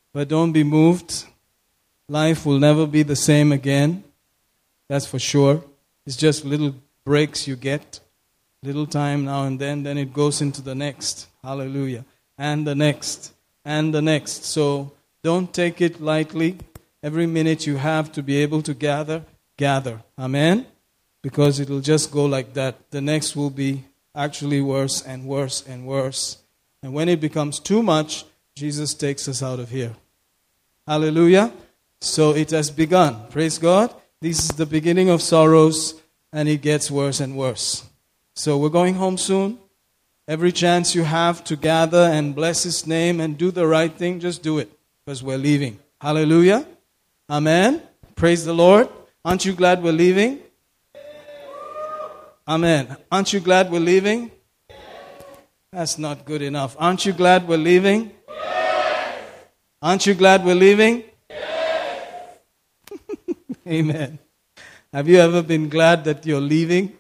But don't be moved. Life will never be the same again. That's for sure. It's just little breaks you get. Little time now and then it goes into the next. Hallelujah. And the next. And the next. So don't take it lightly. Every minute you have to be able to gather. Amen? Because it will just go like that. The next will be actually worse and worse and worse. And when it becomes too much, Jesus takes us out of here. Hallelujah. So it has begun. Praise God. This is the beginning of sorrows, and it gets worse and worse. So we're going home soon. Every chance you have to gather and bless His name and do the right thing, just do it, because we're leaving. Hallelujah. Amen. Praise the Lord. Aren't you glad we're leaving? Amen. Aren't you glad we're leaving? That's not good enough. Aren't you glad we're leaving? Aren't you glad we're leaving? Amen. Have you ever been glad that you're leaving?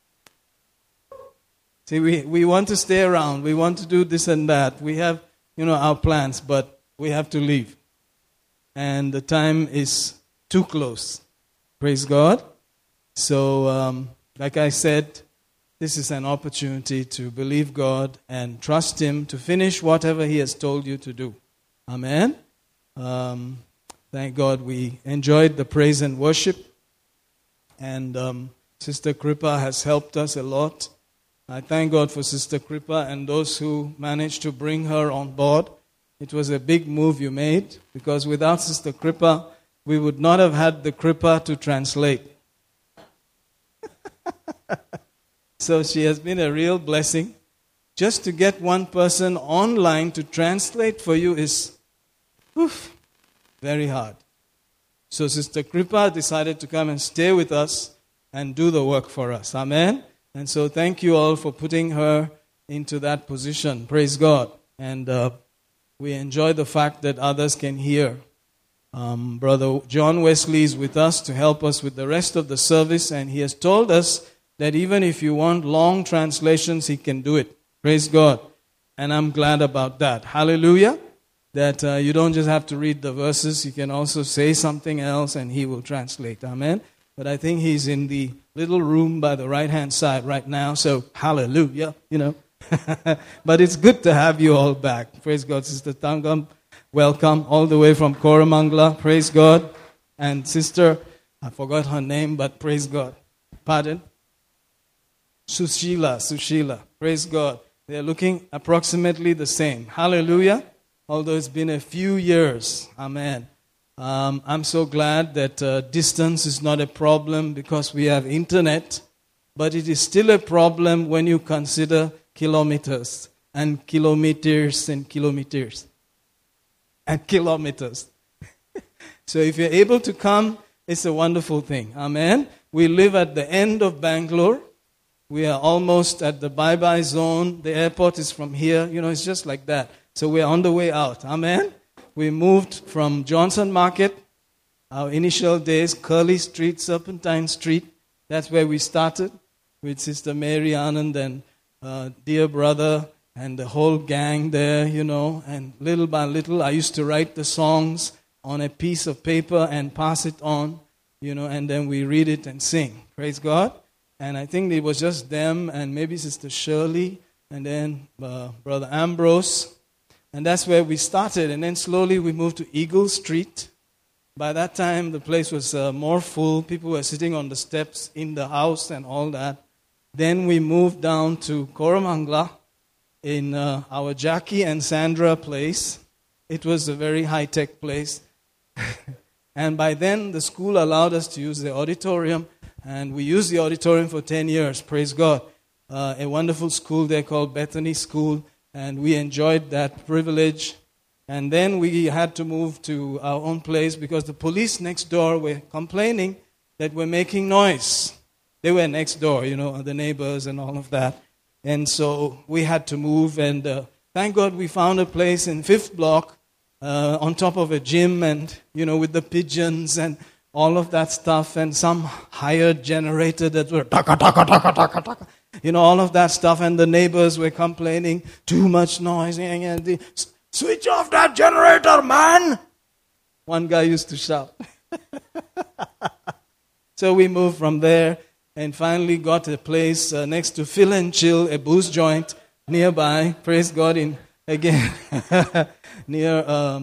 See, we want to stay around. We want to do this and that. We have, our plans, but we have to leave. And the time is too close. Praise God. So, like I said, this is an opportunity to believe God and trust Him to finish whatever He has told you to do. Amen. Thank God we enjoyed the praise and worship. And Sister Kripa has helped us a lot. I thank God for Sister Kripa and those who managed to bring her on board. It was a big move you made, because without Sister Kripa, we would not have had the Kripa to translate. So she has been a real blessing. Just to get one person online to translate for you is very hard. So Sister Kripa decided to come and stay with us and do the work for us. Amen. And so thank you all for putting her into that position. Praise God. And we enjoy the fact that others can hear. Brother John Wesley is with us to help us with the rest of the service, and he has told us that even if you want long translations, he can do it. Praise God. And I'm glad about that. Hallelujah. That you don't just have to read the verses, you can also say something else and he will translate. Amen. But I think he's in the little room by the right-hand side right now, so hallelujah, But it's good to have you all back. Praise God. Sister Tangam, welcome all the way from Koramangala. Praise God. And Sister, I forgot her name, but praise God. Pardon? Sushila. Praise God. They're looking approximately the same. Hallelujah. Although it's been a few years. Amen. I'm so glad that distance is not a problem because we have internet. But it is still a problem when you consider kilometers and kilometers and kilometers and kilometers. So if you're able to come, it's a wonderful thing. Amen. We live at the end of Bangalore. We are almost at the bye-bye zone. The airport is from here. It's just like that. So we're on the way out. Amen. We moved from Johnson Market, our initial days, Curly Street, Serpentine Street. That's where we started with Sister Mary Anand and dear brother and the whole gang there, And little by little, I used to write the songs on a piece of paper and pass it on, and then we read it and sing. Praise God. And I think it was just them and maybe Sister Shirley and then Brother Ambrose. And that's where we started. And then slowly we moved to Eagle Street. By that time, the place was more full. People were sitting on the steps in the house and all that. Then we moved down to Koramangala in our Jackie and Sandra place. It was a very high-tech place. And by then, the school allowed us to use the auditorium. And we used the auditorium for 10 years. Praise God. A wonderful school there called Bethany School. And we enjoyed that privilege. And then we had to move to our own place because the police next door were complaining that we're making noise. They were next door, the neighbors and all of that. And so we had to move. And thank God we found a place in 5th block on top of a gym and, with the pigeons and all of that stuff. And some hired generator that were taka, taka, taka, taka, taka. All of that stuff. And the neighbors were complaining, too much noise. Switch off that generator, man! One guy used to shout. So we moved from there and finally got a place next to Phil and Chill, a booze joint nearby. Praise God, again near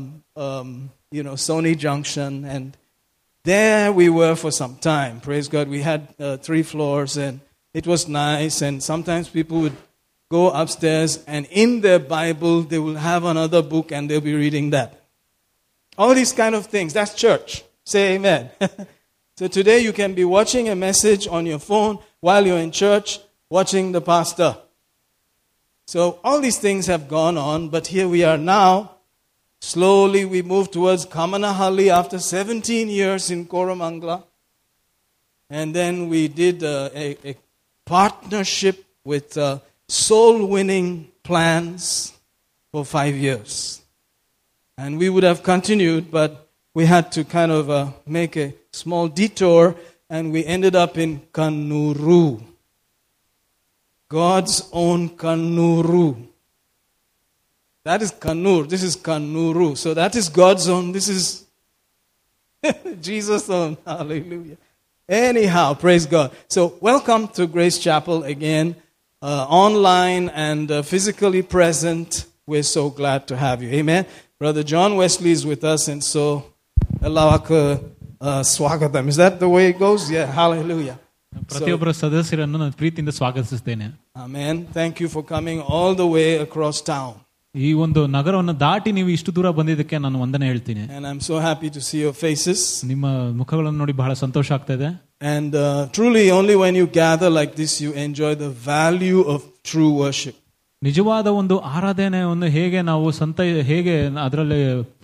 Sony Junction, and there we were for some time. Praise God. We had 3 floors and it was nice, and sometimes people would go upstairs and in their Bible they will have another book and they'll be reading that. All these kind of things. That's church. Say amen. So today you can be watching a message on your phone while you're in church, watching the pastor. So all these things have gone on, but here we are now. Slowly we move towards Kamanahalli after 17 years in Koramangala. And then we did a partnership with soul-winning plans for 5 years. And we would have continued, but we had to kind of make a small detour, and we ended up in Kannuru. God's own Kannuru. That is Kannur. This is Kannuru. So that is God's own. This is Jesus' own. Hallelujah. Anyhow, praise God. So welcome to Grace Chapel again, online and physically present. We're so glad to have you. Amen. Brother John Wesley is with us, and so Allavaka swagatam. Is that the way it goes? Yeah. Hallelujah. ಪ್ರತಿಯೊಬ್ಬರ ಸದಸ್ಯರನ್ನು ನಾನು ಪ್ರೀತಿಯಿಂದ ಸ್ವಾಗತಿಸುತ್ತೇನೆ. Amen. Thank you for coming all the way across town. ಈ ಒಂದು ನಗರವನ್ನು ದಾಟಿ ನೀವು ಇಷ್ಟು ದೂರ ಬಂದಿದ್ದಕ್ಕೆ ನಾನು ವಂದನೆ ಹೇಳ್ತೀನಿ. And I'm so happy to see your faces. ನಿಮ್ಮ ಮುಖಗಳನ್ನು ನೋಡಿ ಬಹಳ ಸಂತೋಷ ಆಗ್ತಾ ಇದೆ. And truly only when you gather like this you enjoy the value of true worship. ನಿಜವಾದ ಒಂದು ಆರಾಧನೆಯನ್ನು ಹೇಗೆ ನಾವು ಹೇಗೆ ಅದರಲ್ಲಿ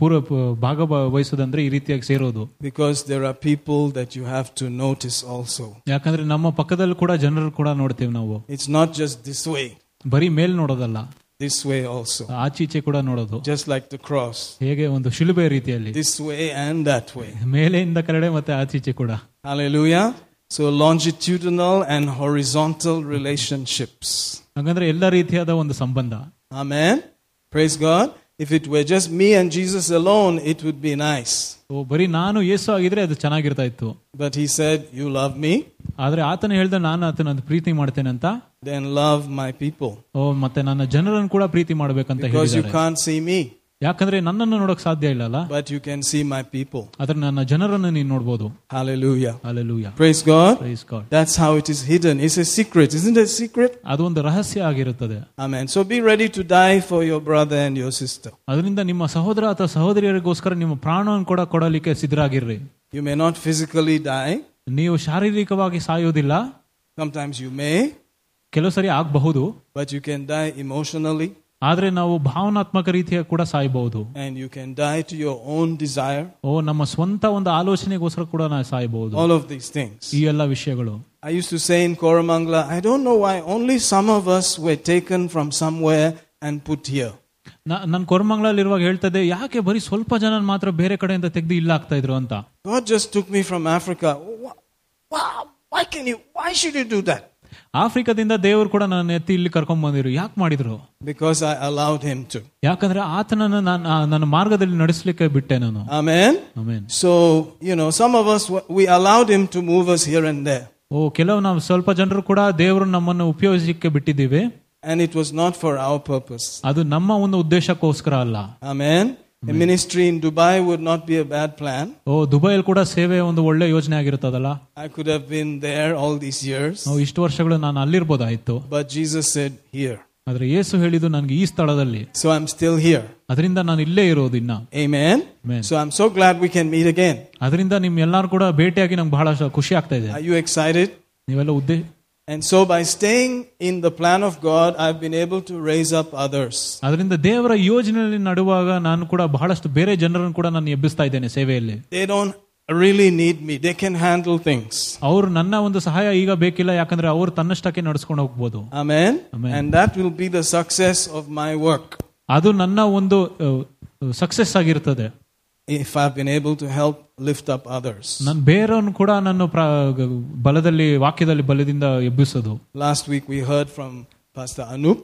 ಭಾಗವಹಿಸೋದಂದ್ರೆ ಈ ರೀತಿಯಾಗಿ ಸೇರೋದು. Because there are people that you have to notice also. ಯಾಕಂದ್ರೆ ನಮ್ಮ ಪಕ್ಕದಲ್ಲಿ ಕೂಡ ಜನರು ಕೂಡ ನೋಡ್ತೀವಿ ನಾವು. It's not just this way. ಬರೀ ಮೇಲ್ ನೋಡೋದಲ್ಲ. This way also. ಆಚೀಚೆ ಕೂಡ ನೋಡೋದು. Just like the cross. ಹೇಗೆ ಒಂದು ಶಿಲುಬೆ ರೀತಿಯಲ್ಲಿ. This way and that way. ಮೇಲೆಯಿಂದ ಕಡೆ ಮತ್ತೆ ಆಚೀಚೆ ಕೂಡ. Hallelujah. So longitudinal and horizontal relationships. ಹಾಗಂದ್ರೆ ಎಲ್ಲ ರೀತಿಯಾದ ಒಂದು ಸಂಬಂಧ. Amen. Praise God. If it were just me and Jesus alone, it would be nice. ಬರೀ ನಾನು ಯೇಸು ಆಗಿದ್ರೆ ಅದು ಚೆನ್ನಾಗಿರ್ತಾ ಇತ್ತು. But he said, you love me. ಆದ್ರೆ ಆತನ ಹೇಳ್ದ ನಾನು ಆತನ ಪ್ರೀತಿ ಮಾಡ್ತೇನೆ ಅಂತ. Then love my people. ಮತ್ತೆ ನನ್ನ ಜನರನ್ನು ಕೂಡ ಪ್ರೀತಿ ಮಾಡಬೇಕಂತ ಹೇಳಿದ್ದಾರೆ. Because you can't see me. ಯಾಕಂದ್ರೆ ನನ್ನನ್ನು ನೋಡಕ್ ಸಾಧ್ಯ ಇಲ್ಲಲ್ಲ. But you can see my people. ಆದ್ರೆ ನನ್ನ ಜನರನ್ನು ನೀನು ನೋಡಬಹುದು. Hallelujah. Hallelujah. Praise God. Praise God. That's how it is hidden. It's a secret. Isn't it a secret? ಅದು ಒಂದು ರಹಸ್ಯ ಆಗಿರುತ್ತದೆ. Amen. So be ready to die for your brother and your sister. ಅದರಿಂದ ನಿಮ್ಮ ಸಹೋದರ ಅಥವಾ ಸಹೋದರಿಯರಿಗೋಸ್ಕರ ನಿಮ್ಮ ಪ್ರಾಣವನ್ನು ಕೂಡ ಕೊಡಲಿಕ್ಕೆ ಸಿದ್ಧರಾಗಿರ್ರಿ. You may not physically die. ನೀವು ಶಾರೀರಿಕವಾಗಿ ಸಾಯೋದಿಲ್ಲ. Sometimes you may. ಕೆಲವು ಸರಿ ಆಗಬಹುದು. But you can die emotionally. ಆದ್ರೆ ನಾವು ಭಾವನಾತ್ಮಕ ರೀತಿಯ ಕೂಡ ಸಾಯಬಹುದು. And you can die to your own desire. ನಮ್ಮ ಸ್ವಂತ ಒಂದು ಆಲೋಚನೆಗೋಸ್ಕರ ಕೂಡ ನಾವು ಸಾಯಬಹುದು. All of these things. ಈ ಎಲ್ಲ ವಿಷಯಗಳು. I used to say in Koramangala, I don't know why only some of us were taken from somewhere and put here. ನಾನು ಕೋರಮಂಗಲಲ್ಲಿ ಇರುವಾಗ ಹೇಳ್ತದೆ, ಯಾಕೆ ಬರೀ ಸ್ವಲ್ಪ ಜನ ಮಾತ್ರ ಬೇರೆ ಕಡೆಯಿಂದ ತೆಗೆದು ಇಲ್ಲ ಆಗ್ತಾ ಇದ್ರು ಅಂತ. God just took me from Africa. Why should you do that? ಆಫ್ರಿಕಾದಿಂದ ದೇವರು ಕೂಡ ನನ್ನ ಎತ್ತಿ ಇಲ್ಲಿ ಕರ್ಕೊಂಡ್ ಬಂದಿರು. ಯಾಕೆ ಮಾಡಿದ್ರು? Because I allowed him to. ಯಾಕಂದ್ರೆ ಆತನನ್ನು ನನ್ನ ಮಾರ್ಗದಲ್ಲಿ ನಡೆಸಲಿಕ್ಕೆ ಬಿಟ್ಟೆ ನಾನು. Amen. Amen. So, some of us, we allowed him to move us here and there. ಕೆಲವು ನಾವು ಸ್ವಲ್ಪ ಜನರು ಕೂಡ ದೇವರು ನಮ್ಮನ್ನು ಉಪಯೋಗಿಸಲಿಕ್ಕೆ ಬಿಟ್ಟಿದ್ದೀವಿ. And it was not for our purpose. ಅದು ನಮ್ಮ ಒಂದು ಉದ್ದೇಶಕ್ಕೋಸ್ಕರ ಅಲ್ಲ. Amen. A ministry in Dubai would not be a bad plan. ದುಬೈಯಲ್ಲಿ ಕೂಡ ಸೇವೆ ಒಂದು ಒಳ್ಳೆ ಯೋಜನೆ ಆಗಿರುತ್ತದಲ್ಲ. I could have been there all these years. ಇಷ್ಟು ವರ್ಷಗಳು ನಾನು ಅಲ್ಲಿರ್ಬೋದಾಯ್ತು. But Jesus said here. ಆದ್ರೆ ಯೇಸು ಹೇಳಿದ್ದು ನನಗೆ ಈ ಸ್ಥಳದಲ್ಲಿ. So I'm still here. ಅದರಿಂದ ನಾನು ಇಲ್ಲೇ ಇರೋದು ಇನ್ನ. Amen. So I'm so glad we can meet again. ಅದರಿಂದ ನಿಮ್ ಎಲ್ಲರೂ ಕೂಡ ಭೇಟಿಯಾಗಿ ನಂಗೆ ಬಹಳ ಖುಷಿ ಆಗ್ತಾ ಇದೆ. Are you excited? ನೀವೆಲ್ಲ And so by staying in the plan of God, I've been able to raise up others. ಅದರಿಂದ ದೇವರ ಯೋಜನೆಯಲ್ಲಿ ನಡುವಾಗ ನಾನು ಕೂಡ ಬಹಳಷ್ಟು ಬೇರೆ ಜನರನ್ನು ಕೂಡ ನಾನು ಎಬ್ಬಿಸ್ತಾ ಇದ್ದೇನೆ ಸೇವೆಯಲ್ಲಿ. They don't really need me. They can handle things. ಅವರು ನನ್ನ ಒಂದು ಸಹಾಯ ಈಗ ಬೇಕಿಲ್ಲ, ಯಾಕಂದ್ರೆ ಅವರು ತನ್ನಷ್ಟಕ್ಕೆ ನಡೆಸ್ಕೊಂಡು ಹೋಗಬಹುದು. Amen. And that will be the success of my work. ಅದು ನನ್ನ ಒಂದು ಸಕ್ಸೆಸ್ ಆಗಿರ್ತದೆ. If I've been able to help lift up others. ನಾನು ಬೇರೆಯನ್ನು ಕೂಡ ನನ್ನ ವಾಕ್ಯದಲ್ಲಿ ಬಲದಿಂದ ಎಬ್ಬಿಸೋದು. Last week we heard from Pastor Anup.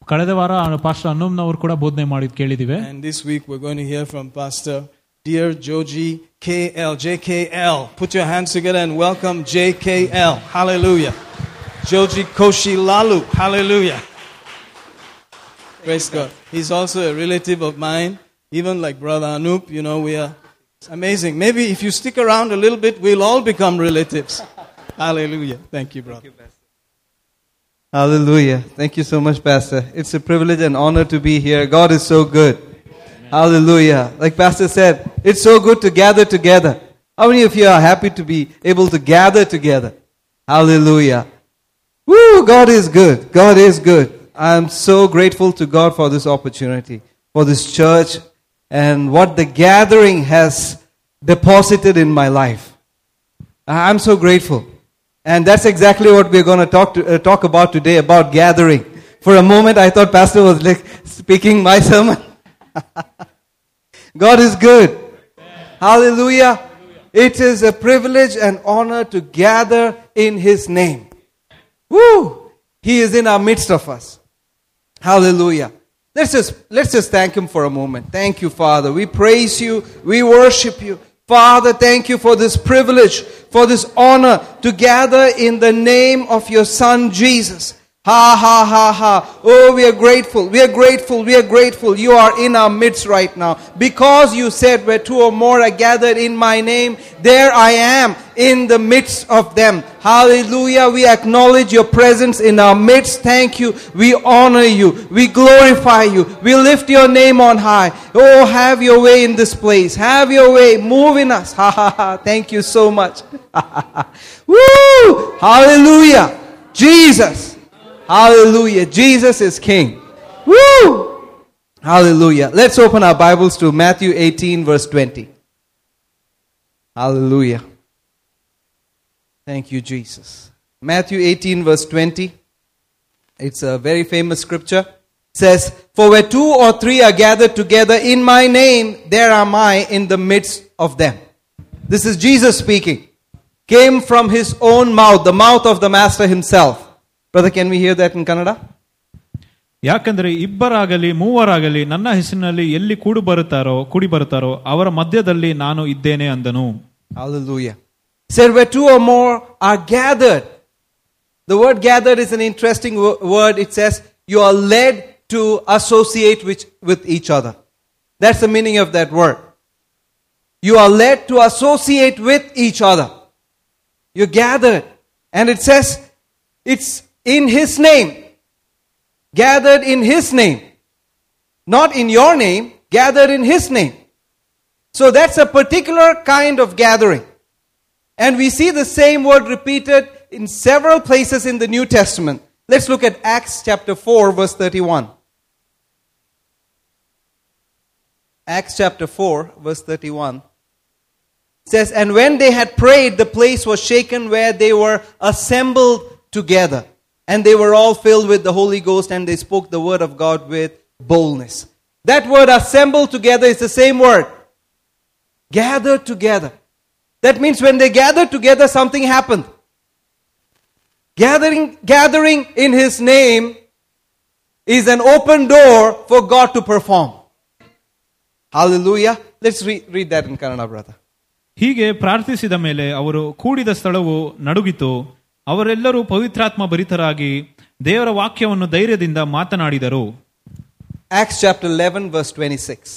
ಕಳೆದ ವಾರ ಪಾಸ್ಟರ್ ಅನ್ನುಮ್ನವರು ಕೂಡ ಬೋಧನೆ ಮಾಡಿದ್ ಕೇಳಿದಿವೆ. And this week we're going to hear from Pastor Dear Joji KL, JKL. Put your hands together and welcome JKL. Hallelujah. Joji Koshi Lalu. Hallelujah. Praise God. He's also a relative of mine, even like Brother Anup. You know, it's amazing. Maybe if you stick around a little bit, we'll all become relatives. Hallelujah. Thank you, brother. Hallelujah. Thank you so much, Pastor. It's a privilege and honor to be here. God is so good. Amen. Hallelujah. Like Pastor said, it's so good to gather together. How many of you are happy to be able to gather together? Hallelujah. Woo! God is good. God is good. I am so grateful to God for this opportunity, for this church, and what the gathering has deposited in my life. I'm so grateful. And that's exactly what we're going to talk about today, about gathering. For a moment, I thought Pastor was like speaking my sermon. God is good. Hallelujah. It is a privilege and honor to gather in His name. Woo! He is in our midst of us. Hallelujah. Let's just thank Him for a moment. Thank you, Father. We praise You. We worship You. Father, thank You for this privilege, for this honor to gather in the name of Your Son, Jesus. Ha, ha, ha, ha. Oh, we are grateful. We are grateful. We are grateful. You are in our midst right now. Because You said, where two or more are gathered in My name, there I am in the midst of them. Hallelujah. We acknowledge Your presence in our midst. Thank You. We honor You. We glorify You. We lift Your name on high. Oh, have Your way in this place. Have Your way. Move in us. Ha, ha, ha. Thank You so much. Woo! Hallelujah. Jesus. Hallelujah. Jesus is King. Woo! Hallelujah. Let's open our Bibles to Matthew 18 verse 20. Hallelujah. Thank you, Jesus. Matthew 18 verse 20. It's a very famous scripture. It says, for where two or three are gathered together in My name, there am I in the midst of them. This is Jesus speaking. Came from His own mouth, the mouth of the Master Himself. Brother, can we hear that in Kannada? ಯಾಕಂದ್ರೆ ಇಬ್ಬರಾಗಲಿ ಮೂವರಾಗಲಿ ನನ್ನ ಹೆಸರಿನಲ್ಲಿ ಎಲ್ಲಿ ಕೂಡಿ ಬರುತ್ತಾರೋ ಅವರ ಮಧ್ಯದಲ್ಲಿ ನಾನು ಇದ್ದೇನೆ ಅಂದನು. Hallelujah. Said where two or more are gathered. The word gathered is an interesting word. It says you are led to associate with each other. That's the meaning of that word. You are led to associate with each other. You're gathered. And it says it's in His name. Gathered in His name. Not in your name, gathered in His name. So that's a particular kind of gathering. And we see the same word repeated in several places in the New Testament. Let's look at Acts chapter 4 verse 31. Acts chapter 4 verse 31 says, and when they had prayed, the place was shaken where they were assembled together. And they were all filled with the Holy Ghost, and they spoke the word of God with boldness. That word assembled together is the same word. Gathered together. That means when they gathered together, something happened. Gathering in His name is an open door for God to perform. Hallelujah. Let's read that in Kannada, brother. ಹೀಗೆ ಪ್ರಾರ್ಥಿಸಿದ ಮೇಲೆ ಅವರು ಕೂಡಿದ ಸ್ಥಳವು ನಡುಗಿತು. ಅವರೆಲ್ಲರೂ ಪವಿತ್ರಾತ್ಮ ಭರಿತರಾಗಿ ದೇವರ ವಾಕ್ಯವನ್ನು ಧೈರ್ಯದಿಂದ ಮಾತನಾಡಿದರು. Acts chapter 11 verse 26.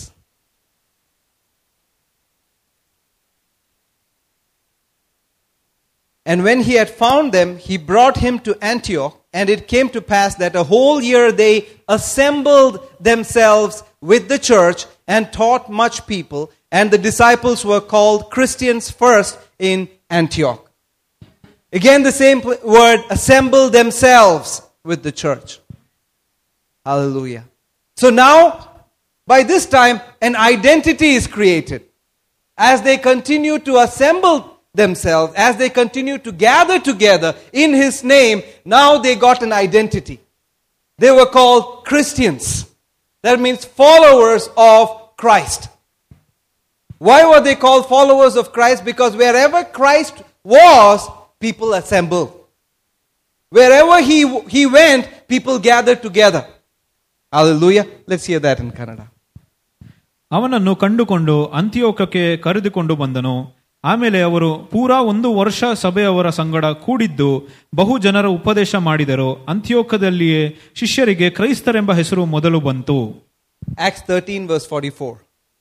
And when he had found them, he brought him to Antioch, and it came to pass that a whole year they assembled themselves with the church and taught much people, and the disciples were called Christians first in Antioch. Again, the same word, assemble themselves with the church. Hallelujah. So now, by this time, an identity is created. As they continue to assemble themselves, as they continue to gather together in His name, now they got an identity. They were called Christians. That means followers of Christ. Why were they called followers of Christ? Because wherever Christ was, people assembled. Wherever he went, people gathered together. Hallelujah. Let's hear that in Kannada. ಅವನನ್ನು ಕಂಡುಕೊಂಡು ಅಂತಿಯೋಕಕ್ಕೆ ಕರೆದುಕೊಂಡು ಬಂದನು. ಆಮೇಲೆ ಅವರು ಪೂರಾ 1 ವರ್ಷ ಸಭೆಯವರ ಸಂಗಡ ಕೂಡಿದ್ದು ಬಹು ಜನರ ಉಪದೇಶ ಮಾಡಿದರು. ಅಂತಿಯೋಕದಲ್ಲಿಯೇ ಶಿಷ್ಯರಿಗೆ ಕ್ರೈಸ್ತರೆಂಬ ಹೆಸರು ಮೊದಲು ಬಂತು. Acts 13 verse 44.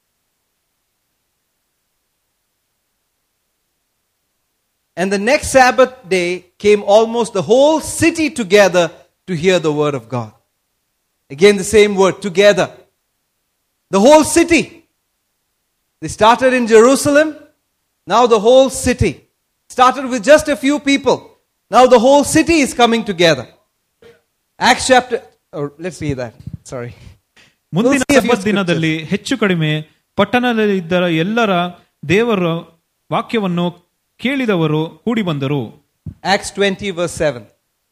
And the next Sabbath day came almost the whole city together to hear the word of God. Again the same word, together. The whole city. They started in Jerusalem. Now the whole city. Started with just a few people. Now the whole city is coming together. Acts chapter... Oh, let's see that. Sorry. ಮುಂದಿನ ಸಬ್ಬತ್ ದಿನದಲ್ಲಿ ಹೆಚ್ಚು ಕಡಿಮೆ ಪಟ್ಟಣದಲ್ಲಿದ್ದ ಎಲ್ಲರ ದೇವರ ವಾಕ್ಯವನ್ನು ಕೇಳಿದವರು ಕೂಡಿ ಬಂದರು. Acts 20 verse 7.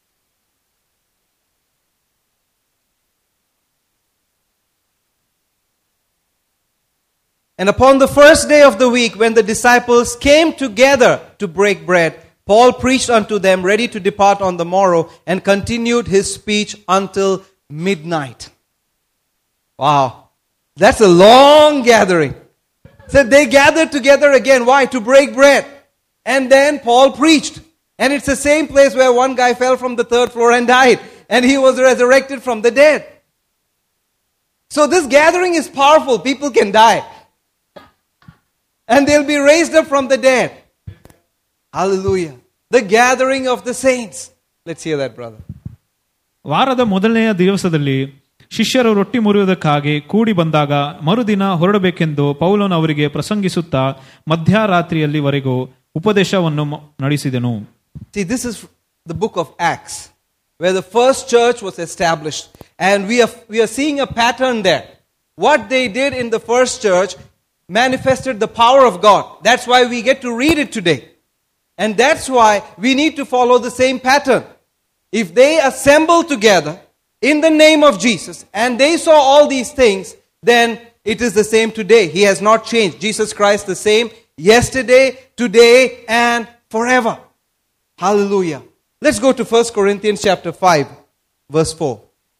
And upon the first day of the week, when the disciples came together to break bread, Paul preached unto them, ready to depart on the morrow, and continued his speech until midnight. Wow. That's a long gathering. So they gathered together again. Why? To break bread. And then Paul preached. And it's the same place where one guy fell from the 3rd floor and died. And he was resurrected from the dead. So this gathering is powerful. People can die. And they'll be raised up from the dead. Hallelujah. The gathering of the saints. Let's hear that, brother. ವಾರದ ಮೊದಲನೆಯ ದಿವಸದಲ್ಲಿ ಶಿಷ್ಯರು ರೊಟ್ಟಿ ಮುರಿಯುವುದಕ್ಕಾಗಿ ಕೂಡಿ ಬಂದಾಗ ಮರುದಿನ ಹೊರಡಬೇಕೆಂದು ಪೌಲನು ಅವರಿಗೆ ಪ್ರಸಂಗಿಸುತ್ತಾ ಮಧ್ಯರಾತ್ರಿಯಲ್ಲಿವರೆಗೂ ಉಪದೇಶವನ್ನು ನಡೆಸಿದನು. See, this is the book of Acts, where the first church was established. And we are seeing a pattern there. What they did in the first church manifested the power of God. That's why we get to read it today. And that's why we need to follow the same pattern. If they assemble together in the name of Jesus and they saw all these things, then it is the same today. He has not changed. Jesus Christ the same yesterday, today, and forever. Hallelujah. Let's go to 1 Corinthians chapter 5, verse 4.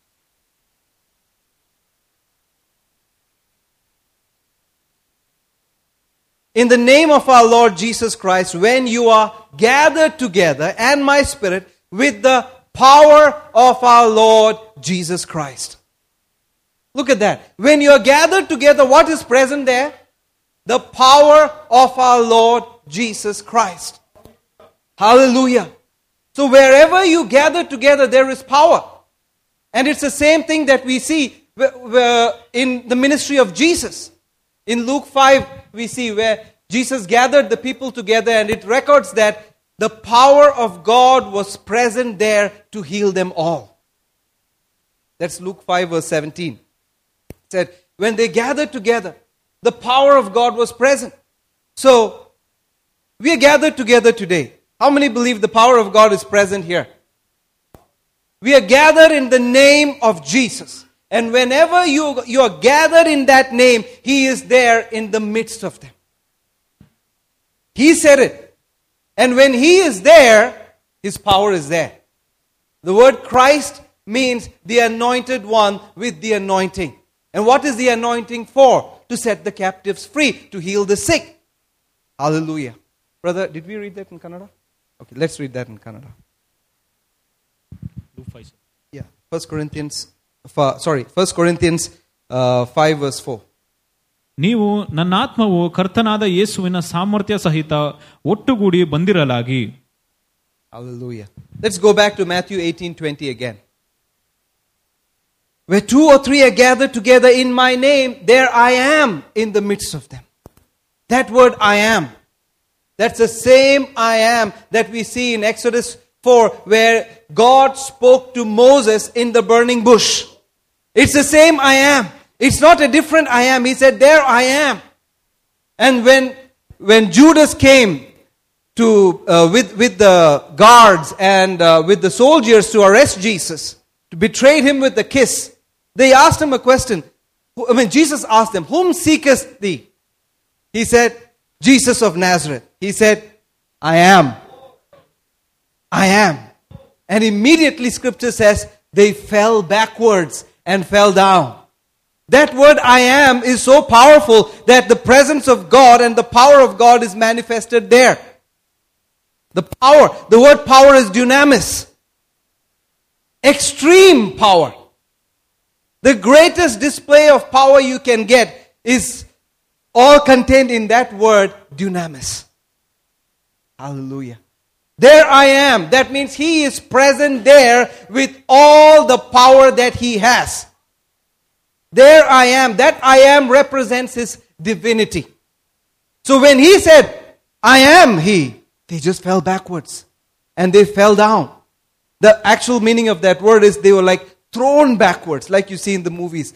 In the name of our Lord Jesus Christ, when you are gathered together, and my spirit, with the power of our Lord Jesus Christ. Look at that. When you are gathered together, what is present there? The power of our Lord Jesus Christ. Hallelujah. So wherever you gather together, there is power. And it's the same thing that we see in the ministry of Jesus. In Luke 5, we see where Jesus gathered the people together, and it records that the power of God was present there to heal them all. That's Luke 5 verse 17. It said, when they gathered together, the power of God was present. So, we are gathered together today. How many believe the power of God is present here? We are gathered in the name of Jesus. And whenever you are gathered in that name, He is there in the midst of them. He said it. And when He is there, His power is there. The word Christ means the anointed one with the anointing. And what is the anointing for? To set the captives free, to heal the sick. Hallelujah. Brother, did we read that in Kannada? Okay, let's read that in Kannada. Yeah, 1 Corinthians 5 verse 4. ನೀವು ನನ್ನ ಆತ್ಮವು ಕರ್ತನಾದ ಯೇಸುವಿನ ಸಾಮರ್ಥ್ಯ ಸಹಿತ ಒಟ್ಟುಗೂಡಿ ಬಂದಿರಲಾಗಿ. Hallelujah. Let's go back to Matthew 18:20 again. Where 2 or 3 are gathered together in my name, there I am in the midst of them. That word I am. That's the same I am that we see in Exodus 4, where God spoke to Moses in the burning bush. It's the same I am. It's not a different I am. He said, there I am. And when Judas came to with the guards and with the soldiers to arrest Jesus, to betray him with a kiss, they asked him a question. Jesus asked them, whom seekest thee? He said, Jesus of Nazareth. He said, I am. I am. And immediately Scripture says, they fell backwards and fell down. That word I am is so powerful that the presence of God and the power of God is manifested there. The word power is dunamis. Extreme power. The greatest display of power you can get is all contained in that word dunamis. Hallelujah. There I am. That means He is present there with all the power that He has. There I am. That I am represents His divinity. So when He said, I am He, they just fell backwards. And they fell down. The actual meaning of that word is they were like thrown backwards, like you see in the movies.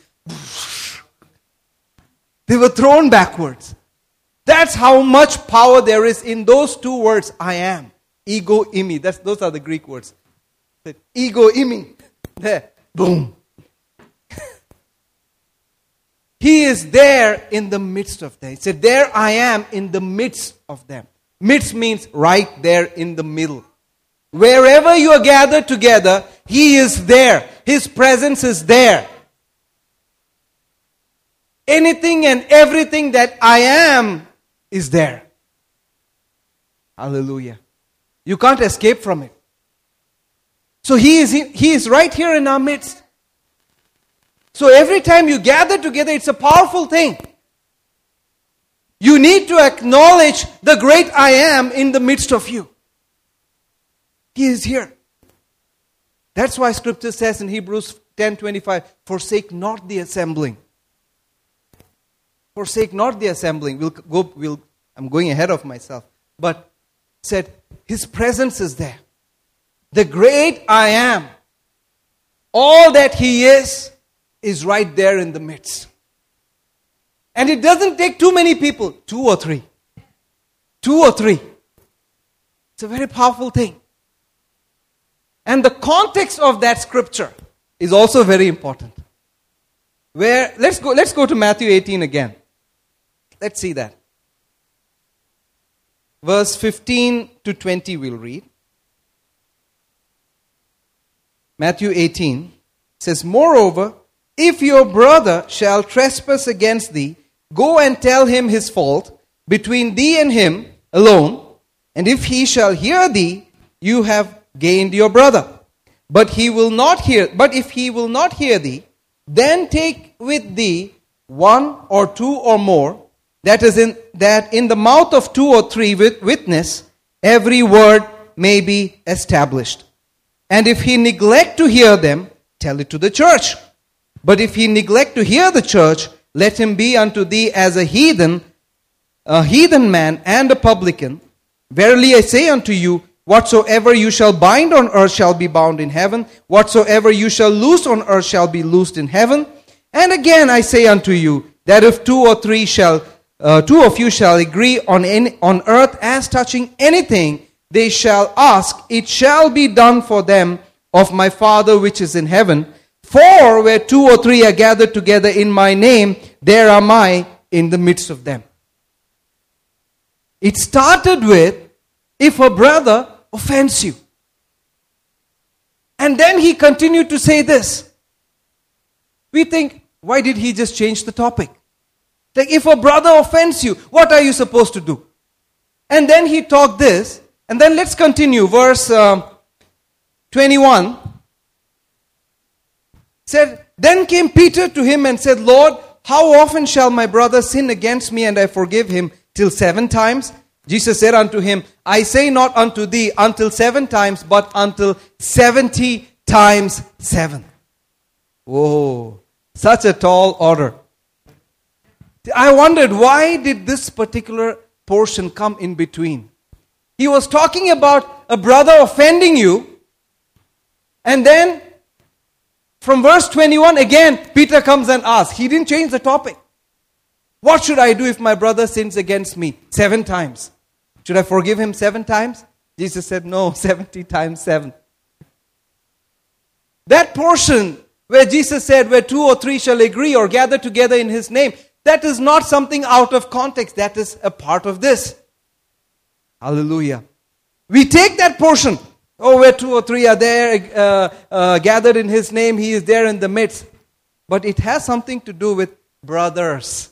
They were thrown backwards. That's how much power there is in those two words, I am. Ego imi. Those are the Greek words. Ego imi. There. Boom. He is there in the midst of them. He said, there I am in the midst of them. Midst means right there in the middle. Wherever you are gathered together, He is there. His presence is there. Anything and everything that I am is there. Hallelujah. You can't escape from it. So He is right here in our midst. So every time you gather together, it's a powerful thing. You need to acknowledge the great I am in the midst of you. He is here. That's why Scripture says in Hebrews 10:25, forsake not the assembling. Forsake not the assembling. I'm going ahead of myself. But said, His presence is there. The great I am. All that He is right there in the midst. And it doesn't take too many people. 2 or 3. 2 or 3. It's a very powerful thing. And the context of that scripture is also very important. Let's go to Matthew 18 again. Let's see that. Verse 15 to 20 we'll read. Matthew 18 says, moreover, if your brother shall trespass against thee, go and tell him his fault between thee and him alone. And if he shall hear thee, you have gained your brother. But if he will not hear thee, then take with thee 1 or 2 or more, that in the mouth of 2 or 3 witness, every word may be established. And if he neglect to hear them, tell it to the church. But if he neglect to hear the church, let him be unto thee as a heathen man and a publican. Verily I say unto you, whatsoever you shall bind on earth shall be bound in heaven. Whatsoever you shall loose on earth shall be loosed in heaven. And again I say unto you, that if 2 of you shall agree on earth as touching anything they shall ask, it shall be done for them of my Father which is in heaven. For where 2 or 3 are gathered together in my name, there am I in the midst of them. It started with, if a brother offends you. And then he continued to say this. We think, why did he just change the topic? Like, if a brother offends you, what are you supposed to do? And then he taught this. And then let's continue. Verse 21. Said, then came Peter to him and said, Lord, how often shall my brother sin against me and I forgive him? Till 7 times? Jesus said unto him, I say not unto thee until 7 times, but until 70 times 7. Whoa, such a tall order. I wondered, why did this particular portion come in between? He was talking about a brother offending you, and then from verse 21, again, Peter comes and asks. He didn't change the topic. What should I do if my brother sins against me? 7 times. Should I forgive him 7 times? Jesus said, no, 70 times 7. That portion where Jesus said, where 2 or 3 shall agree or gather together in His name, that is not something out of context. That is a part of this. Hallelujah. We take that portion. Oh, where 2 or 3 are there, gathered in His name, He is there in the midst. but it has something to do with brothers.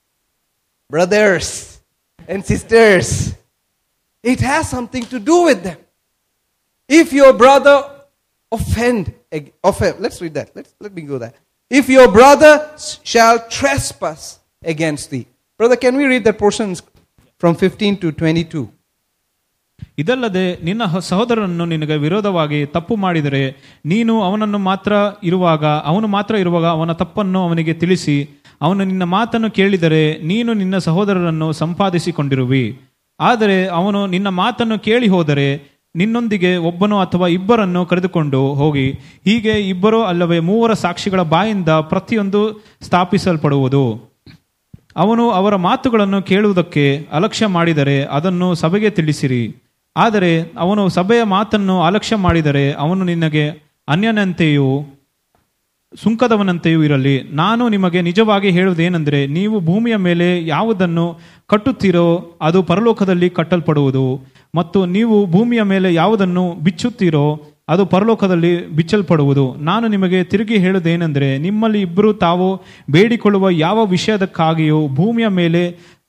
Brothers and sisters. It has something to do with them. If your brother offend, let's read that. Let me go there. If your brother shall trespass against thee. Brother, can we read that portion from 15 to 22? ಇದಲ್ಲದೆ ನಿನ್ನ ಸಹೋದರನನ್ನು ನಿನಗೆ ವಿರೋಧವಾಗಿ ತಪ್ಪು ಮಾಡಿದರೆ ನೀನು ಅವನು ಮಾತ್ರ ಇರುವಾಗ ಅವನ ತಪ್ಪನ್ನು ಅವನಿಗೆ ತಿಳಿಸಿ ಅವನು ನಿನ್ನ ಮಾತನ್ನು ಕೇಳಿದರೆ ನೀನು ನಿನ್ನ ಸಹೋದರರನ್ನು ಸಂಪಾದಿಸಿಕೊಂಡಿರುವಿ. ಆದರೆ ಅವನು ನಿನ್ನ ಮಾತನ್ನು ಕೇಳಿ ಹೋದರೆ ನಿನ್ನೊಂದಿಗೆ ಒಬ್ಬನು ಅಥವಾ ಇಬ್ಬರನ್ನು ಕರೆದುಕೊಂಡು ಹೋಗಿ ಹೀಗೆ ಇಬ್ಬರು ಅಲ್ಲವೇ ಮೂವರ ಸಾಕ್ಷಿಗಳ ಬಾಯಿಂದ ಪ್ರತಿಯೊಂದು ಸ್ಥಾಪಿಸಲ್ಪಡುವುದು. ಅವನು ಅವರ ಮಾತುಗಳನ್ನು ಕೇಳುವುದಕ್ಕೆ ಅಲಕ್ಷ್ಯ ಮಾಡಿದರೆ ಅದನ್ನು ಸಭೆಗೆ ತಿಳಿಸಿರಿ. ಆದರೆ ಅವನು ಸಭೆಯ ಮಾತನ್ನು ಅಲಕ್ಷ್ಯ ಮಾಡಿದರೆ ಅವನು ನಿನಗೆ ಅನ್ಯನಂತೆಯೂ ಸುಂಕದವನಂತೆಯೂ ಇರಲಿ. ನಾನು ನಿಮಗೆ ನಿಜವಾಗಿ ಹೇಳುವುದೇನೆಂದರೆ, ನೀವು ಭೂಮಿಯ ಮೇಲೆ ಯಾವುದನ್ನು ಕಟ್ಟುತ್ತೀರೋ ಅದು ಪರಲೋಕದಲ್ಲಿ ಕಟ್ಟಲ್ಪಡುವುದು, ಮತ್ತು ನೀವು ಭೂಮಿಯ ಮೇಲೆ ಯಾವುದನ್ನು ಬಿಚ್ಚುತ್ತೀರೋ ಅದು ಪರಲೋಕದಲ್ಲಿ ಬಿಚ್ಚಲ್ಪಡುವುದು. ನಾನು ನಿಮಗೆ ತಿರುಗಿ ಹೇಳುವುದೇನೆಂದರೆ, ನಿಮ್ಮಲ್ಲಿ ಇಬ್ಬರು ತಾವು ಬೇಡಿಕೊಳ್ಳುವ ಯಾವ ವಿಷಯದಕ್ಕಾಗಿಯೂ ಭೂಮಿಯ ಮೇಲೆ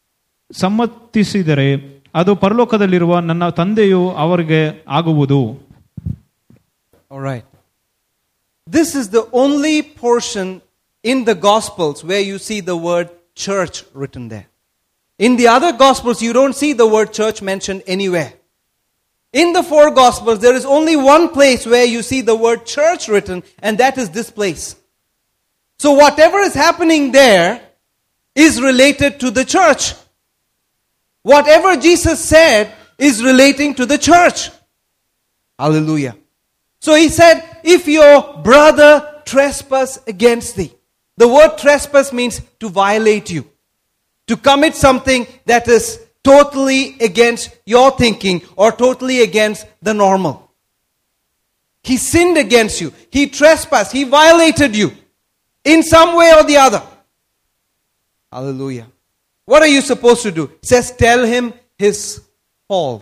ಸಮ್ಮತಿಸಿದರೆ ಅದು ಪರಲೋಕದಲ್ಲಿರುವ ನನ್ನ ತಂದೆಯು ಅವರಿಗೆ ಆಗುವುದು. All right. This is the only portion in the Gospels where you see the word church written there. In the other Gospels, you don't see the word church mentioned anywhere. In the 4 Gospels, there is only one place where you see the word church written, and that is this place. So whatever is happening there is related to the church. Whatever Jesus said is relating to the church. Hallelujah. So he said, if your brother trespass against thee. The word trespass means to violate you. To commit something that is totally against your thinking or totally against the normal. He sinned against you. He trespassed. He violated you in some way or the other. Hallelujah. What are you supposed to do? It says, tell him his fault.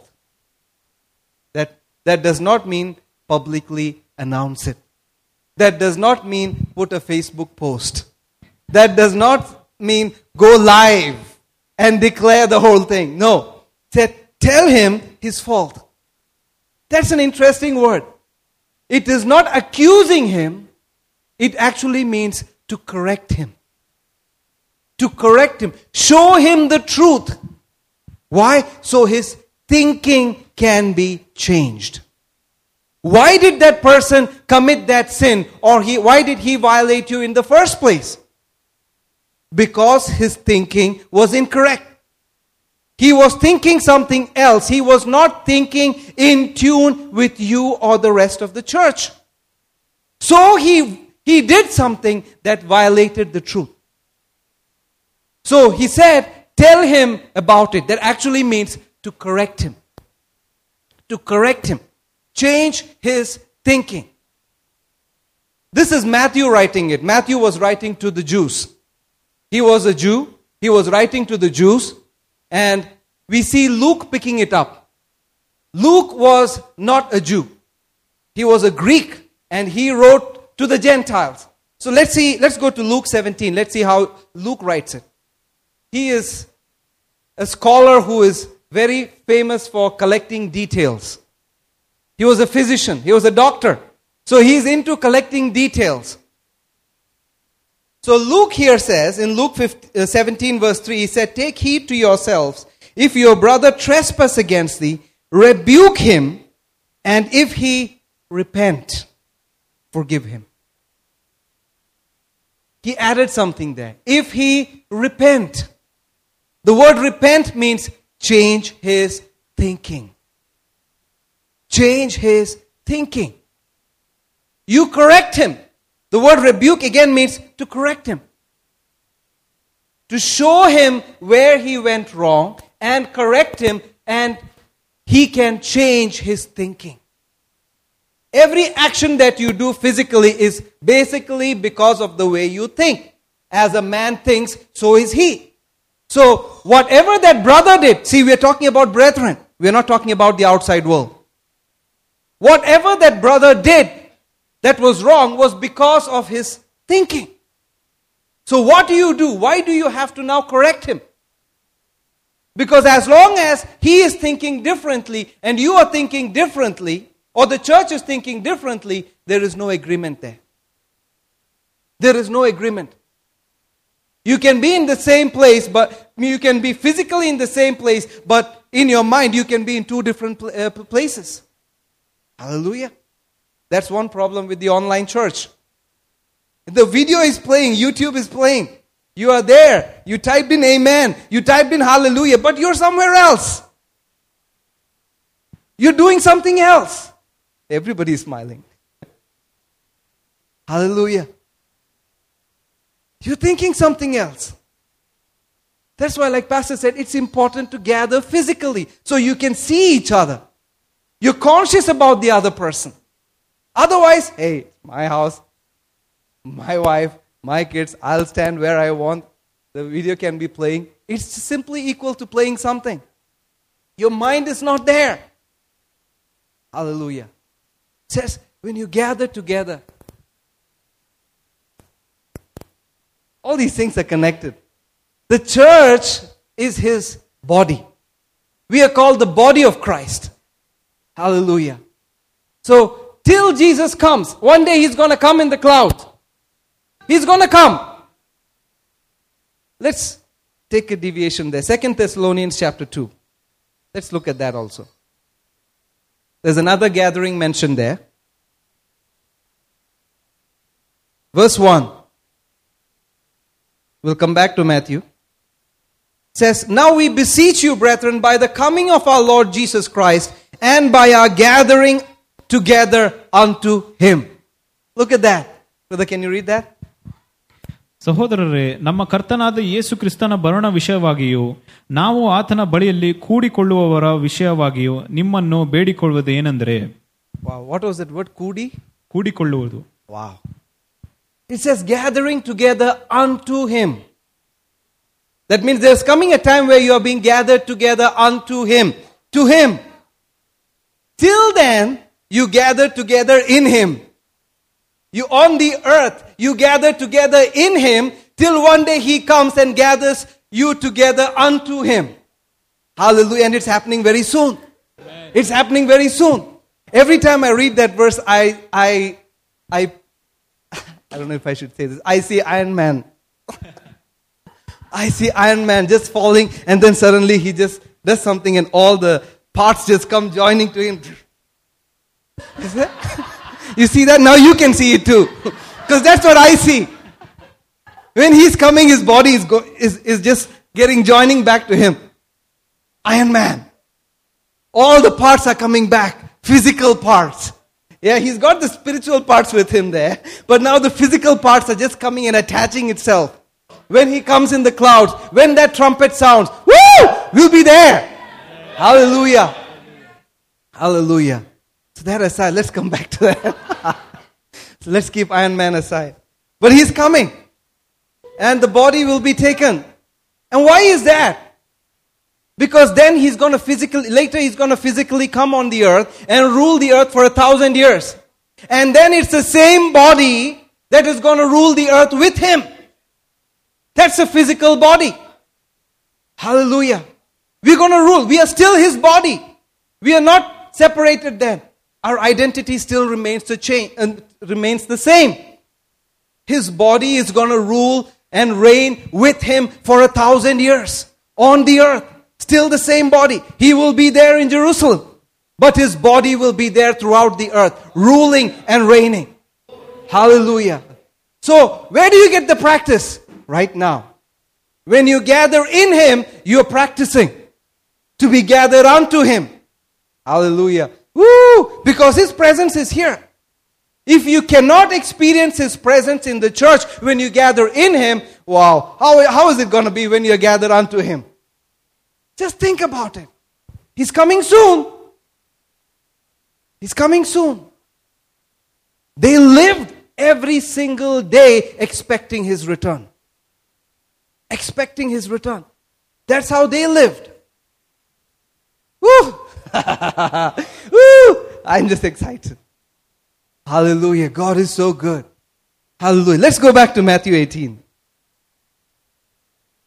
That does not mean publicly announce it. That does not mean put a Facebook post. That does not mean go live and declare the whole thing. No. It said, tell him his fault. That's an interesting word. It is not accusing him. It actually means to correct him. To correct him. Show him the truth. Why? So his thinking can be changed. Why did that person commit that sin? Or why did he violate you in the first place? Because his thinking was incorrect. He was thinking something else. He was not thinking in tune with you or the rest of the church. So he did something that violated the truth. So he said, tell him about it. That actually means to correct him. To correct him. Change his thinking. This is Matthew writing it. Matthew was writing to the Jews. He was a Jew. He was writing to the Jews. And we see Luke picking it up. Luke was not a Jew. He was a Greek. And he wrote to the Gentiles. So let's go to Luke 17. Let's see how Luke writes it. He is a scholar who is very famous for collecting details. He was a physician. He was a doctor. So he's into collecting details. So Luke here says, in Luke 17 verse 3, he said, take heed to yourselves. If your brother trespass against thee, rebuke him. And if he repent, forgive him. He added something there. If he repent. The word repent means change his thinking. Change his thinking. You correct him. The word rebuke again means to correct him. To show him where he went wrong and correct him, and he can change his thinking. Every action that you do physically is basically because of the way you think. As a man thinks, so is he. So whatever that brother did, see, we are talking about brethren. We are not talking about the outside world. Whatever that brother did that was wrong was because of his thinking. So what do? Why do you have to now correct him? Because as long as he is thinking differently and you are thinking differently, or the church is thinking differently, there is no agreement there. There is no agreement. You can be in the same place, but you can be physically in the same place, but in your mind you can be in two different places. Hallelujah. That's one problem with the online church. The video is playing, YouTube is playing. You are there. You typed in amen. You typed in hallelujah, but you're somewhere else. You're doing something else. Everybody is smiling. Hallelujah. You're thinking something else. That's why, like Pastor said, it's important to gather physically so you can see each other. You're conscious about the other person. Otherwise, hey, my house, my wife, my kids, I'll stand where I want. The video can be playing. It's simply equal to playing something. Your mind is not there. Hallelujah. It says, when you gather together, all these things are connected. The church is his body. We are called the body of Christ. Hallelujah. So, till Jesus comes, one day he's going to come in the cloud. He's going to come. Let's take a deviation there. 2 Thessalonians chapter 2. Let's look at that also. There's another gathering mentioned there. Verse 1. We'll come back to Matthew. It says, now we beseech you, brethren, by the coming of our Lord Jesus Christ, and by our gathering together unto him. Look at that. Brother, can you read that? ಸಹೋದರರೇ, ನಮ್ಮ ಕರ್ತನಾದ ಯೇಸು ಕ್ರಿಸ್ತನ ಬರೋಣ ವಿಷಯವಾಗಿಯೂ ನಾವು ಆತನ ಬಳಿಯಲ್ಲಿ ಕೂಡಿಕೊಳ್ಳುವವರ ವಿಷಯವಾಗಿಯೂ ನಿಮ್ಮನ್ನು ಬೇಡಿಕೊಳ್ಳುವುದು ಏನೆಂದರೆ. Wow, what was that word? ಕೂಡಿಕೊಳ್ಳುವುದು. Wow. It says gathering together unto him. That means there's coming a time where you are being gathered together unto him. To him. Till then, you gather together in him. You on the earth, you gather together in him till one day he comes and gathers you together unto him. Hallelujah. And it's happening very soon. Amen. It's happening very soon. Every time I read that verse, I don't know if I should say this. I see Iron Man. I see Iron Man just falling, and then suddenly he just does something and all the parts just come joining to him. Is that? You see that? Now you can see it too. Because that's what I see. When he's coming, his body is just joining back to him. Iron Man. All the parts are coming back. Physical parts. Yeah, he's got the spiritual parts with him there. But now the physical parts are just coming and attaching itself. When he comes in the clouds, when that trumpet sounds, woo! We'll be there. Hallelujah. Hallelujah. So that aside, let's come back to that. So let's keep Iron Man aside. But he's coming. And the body will be taken. And why is that? Because then later he's going to physically come on the earth and rule the earth for 1,000 years. And then it's the same body that is going to rule the earth with him. That's a physical body. Hallelujah. We're going to rule. We are still his body. We are not separated then. Our identity still remains the same. His body is going to rule and reign with him for 1,000 years on the earth. Still the same body. He will be there in Jerusalem. But his body will be there throughout the earth, ruling and reigning. Hallelujah. So, where do you get the practice? Right now. When you gather in him, you're practicing to be gathered unto him. Hallelujah. Woo! Because his presence is here. If you cannot experience his presence in the church when you gather in him, wow, how is it going to be when you're gathered unto him? Just think about it. He's coming soon. He's coming soon. They lived every single day expecting his return. Expecting his return. That's how they lived. Woo! Woo! I'm just excited. Hallelujah. God is so good. Hallelujah. Let's go back to Matthew 18.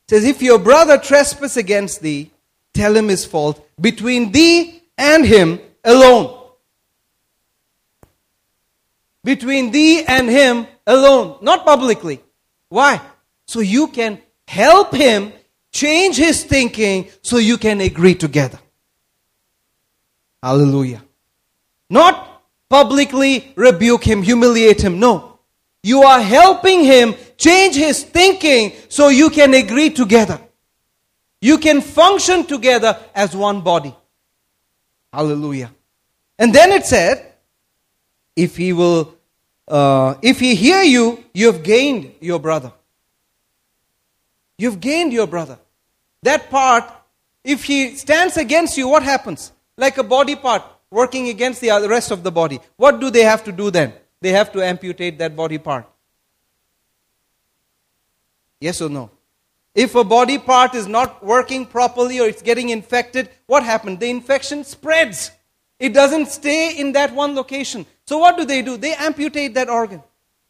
It says, if your brother trespass against thee, tell him his fault between thee and him alone. Between thee and him alone, not publicly. Why? So you can help him change his thinking so you can agree together. Hallelujah. Not publicly rebuke him, humiliate him. No. You are helping him change his thinking so you can agree together. You can function together as one body. Hallelujah. And then it said, if he hear you, you have gained your brother. You've gained your brother. That part, if he stands against you, what happens? Like a body part working against the rest of the body. What do they have to do then? They have to amputate that body part. Yes or no? If a body part is not working properly or it's getting infected, what happens? The infection spreads. It doesn't stay in that one location. So what do? They amputate that organ.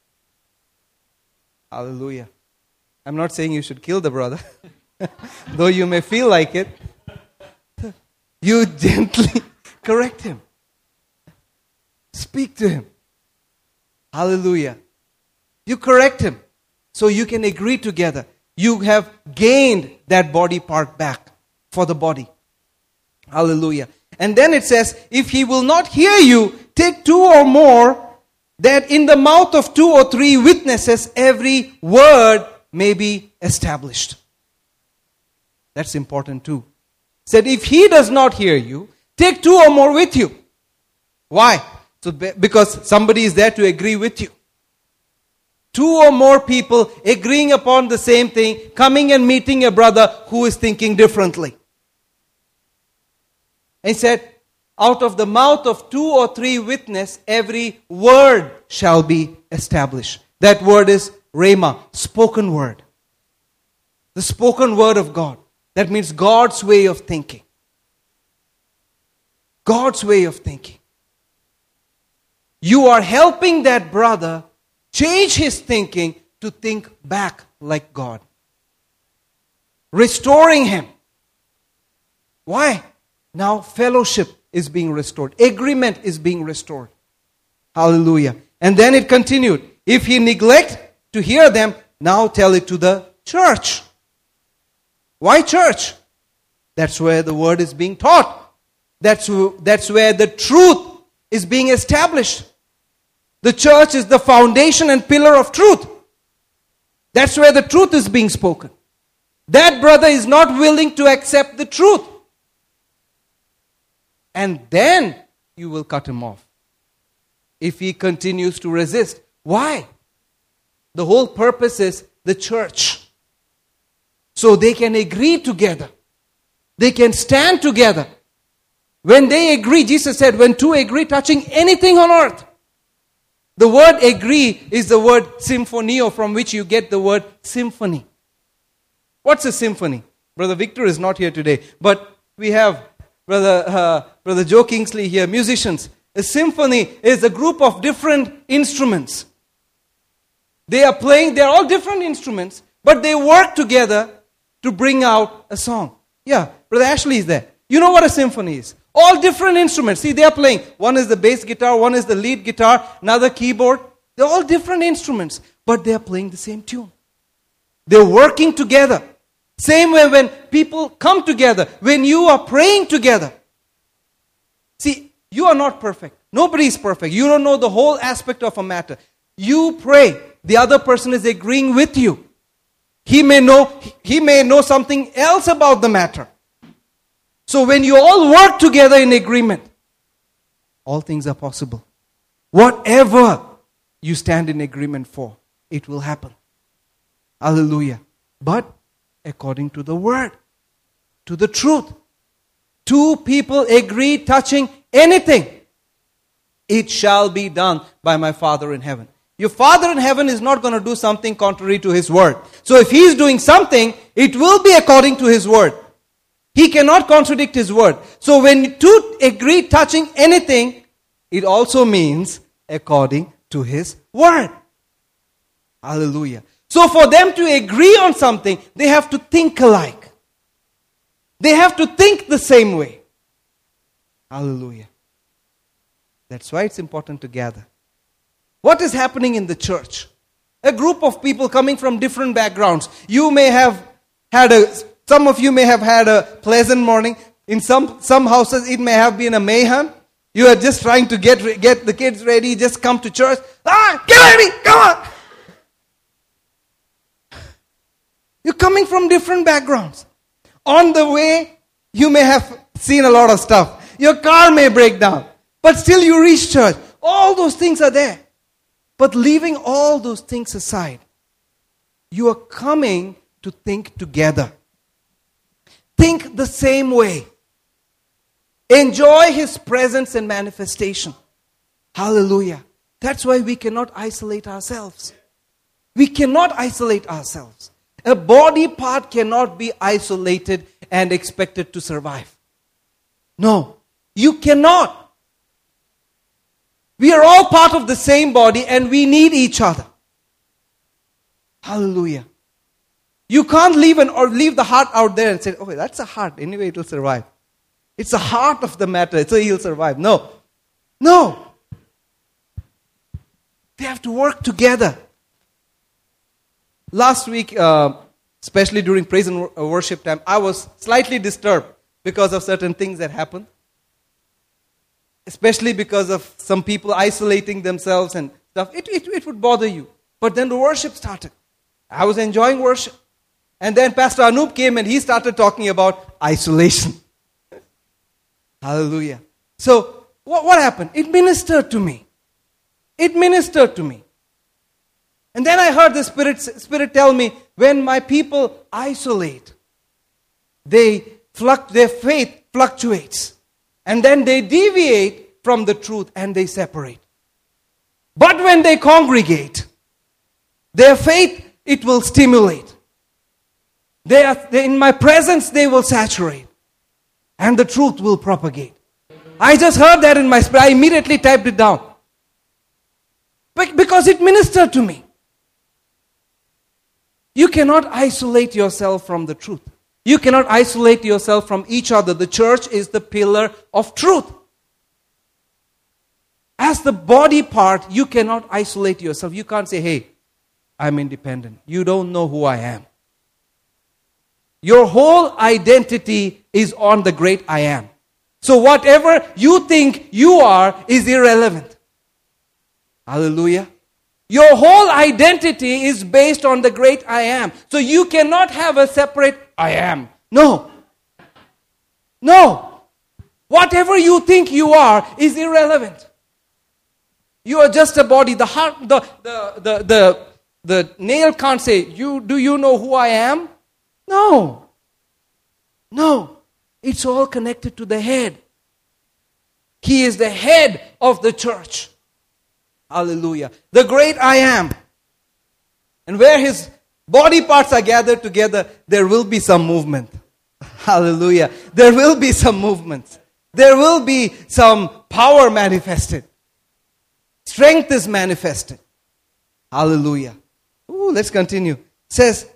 Hallelujah. I'm not saying you should kill the brother, though you may feel like it. You gently correct him. Speak to him. Hallelujah. You correct him so you can agree together. You have gained that body part back for the body. Hallelujah. And then it says, if he will not hear you, take 2 or more, that in the mouth of 2 or 3 witnesses every word may be established. That's important too. Said, if he does not hear you, take 2 or more with you. Why? So because somebody is there to agree with you. 2 or more people agreeing upon the same thing, coming and meeting a brother who is thinking differently. And he said, out of the mouth of 2 or 3 witnesses, every word shall be established. That word is rhema, spoken word. The spoken word of God. That means God's way of thinking. God's way of thinking. You are helping that brother change his thinking to think back like God. Restoring him. Why? Now fellowship is being restored. Agreement is being restored. Hallelujah. And then it continued. If he neglect to hear them, now tell it to the church. Why church? That's where the word is being taught. That's where the truth is being established. The church is the foundation and pillar of truth. That's where the truth is being spoken. That brother is not willing to accept the truth. And then you will cut him off. If he continues to resist. Why? The whole purpose is the church. So they can agree together. They can stand together. When they agree, Jesus said, when 2 agree touching anything on earth. The word agree is the word symphonio, from which you get the word symphony. What's a symphony? Brother Victor is not here today, but we have Brother Joe Kingsley here, musicians. A symphony is a group of different instruments. They are playing, they're all different instruments, but they work together to bring out a song. Yeah, Brother Ashley is there. You know what a symphony is? All different instruments. See, they are playing. One is the bass guitar, one is the lead guitar, another keyboard. They're all different instruments, but they are playing the same tune. They're working together. Same way when people come together, when you are praying together. See, you are not perfect. Nobody is perfect. You don't know the whole aspect of a matter. You pray. The other person is agreeing with you. He may know something else about the matter. So when you all work together in agreement, all things are possible. Whatever you stand in agreement for, it will happen. Hallelujah. But according to the word, to the truth. 2 people agree touching anything, it shall be done by my Father in heaven. Your Father in heaven is not going to do something contrary to His word. So if He is doing something, it will be according to His word. He cannot contradict His word. So when 2 agree touching anything, it also means according to His word. Hallelujah. So for them to agree on something, they have to think alike. They have to think the same way. Hallelujah. That's why it's important to gather. What is happening in the church? A group of people coming from different backgrounds. You may have had some of you may have had a pleasant morning. In some houses it may have been a mayhem. You are just trying to get the kids ready, just come to church. Get ready, come on. You're coming from different backgrounds. On the way, you may have seen a lot of stuff. Your car may break down. But still you reach church. All those things are there. But leaving all those things aside, you are coming to think together. Think the same way. Enjoy His presence and manifestation. Hallelujah. That's why we cannot isolate ourselves. We cannot isolate ourselves. A body part cannot be isolated and expected to survive. No, you cannot. We are all part of the same body and we need each other. Hallelujah. You can't leave the heart out there and say, oh, that's a heart. Anyway, it will survive. It's the heart of the matter, so he'll survive. No. No. They have to work together. Last week, especially during praise and worship time, I was slightly disturbed because of certain things that happened. Especially because of some people isolating themselves and stuff. It would bother you. But then the worship started. I was enjoying worship. And then Pastor Anup came and he started talking about isolation. Hallelujah. So, what happened? It ministered to me. It ministered to me. And then I heard the Spirit tell me, when my people isolate, their faith fluctuates. And then they deviate from the truth and they separate. But when they congregate, their faith, it will stimulate. In my presence, they will saturate. And the truth will propagate. I just heard that in my spirit. I immediately typed it down. Because it ministered to me. You cannot isolate yourself from the truth. You cannot isolate yourself from each other. The church is the pillar of truth. As the body part, you cannot isolate yourself. You can't say, hey, I'm independent. You don't know who I am. Your whole identity is on the great I am. So whatever you think you are is irrelevant. Hallelujah. Your whole identity is based on the great I am. So you cannot have a separate I am. No. No. Whatever you think you are is irrelevant. You are just a body. The heart, the nail can't say, do you know who I am? No. No. It's all connected to the head. He is the head of the church. Hallelujah. The great I am. And where His body parts are gathered together, there will be some movement. Hallelujah. There will be some movements. There will be some power manifested. Strength is manifested. Hallelujah. Let's continue. It says,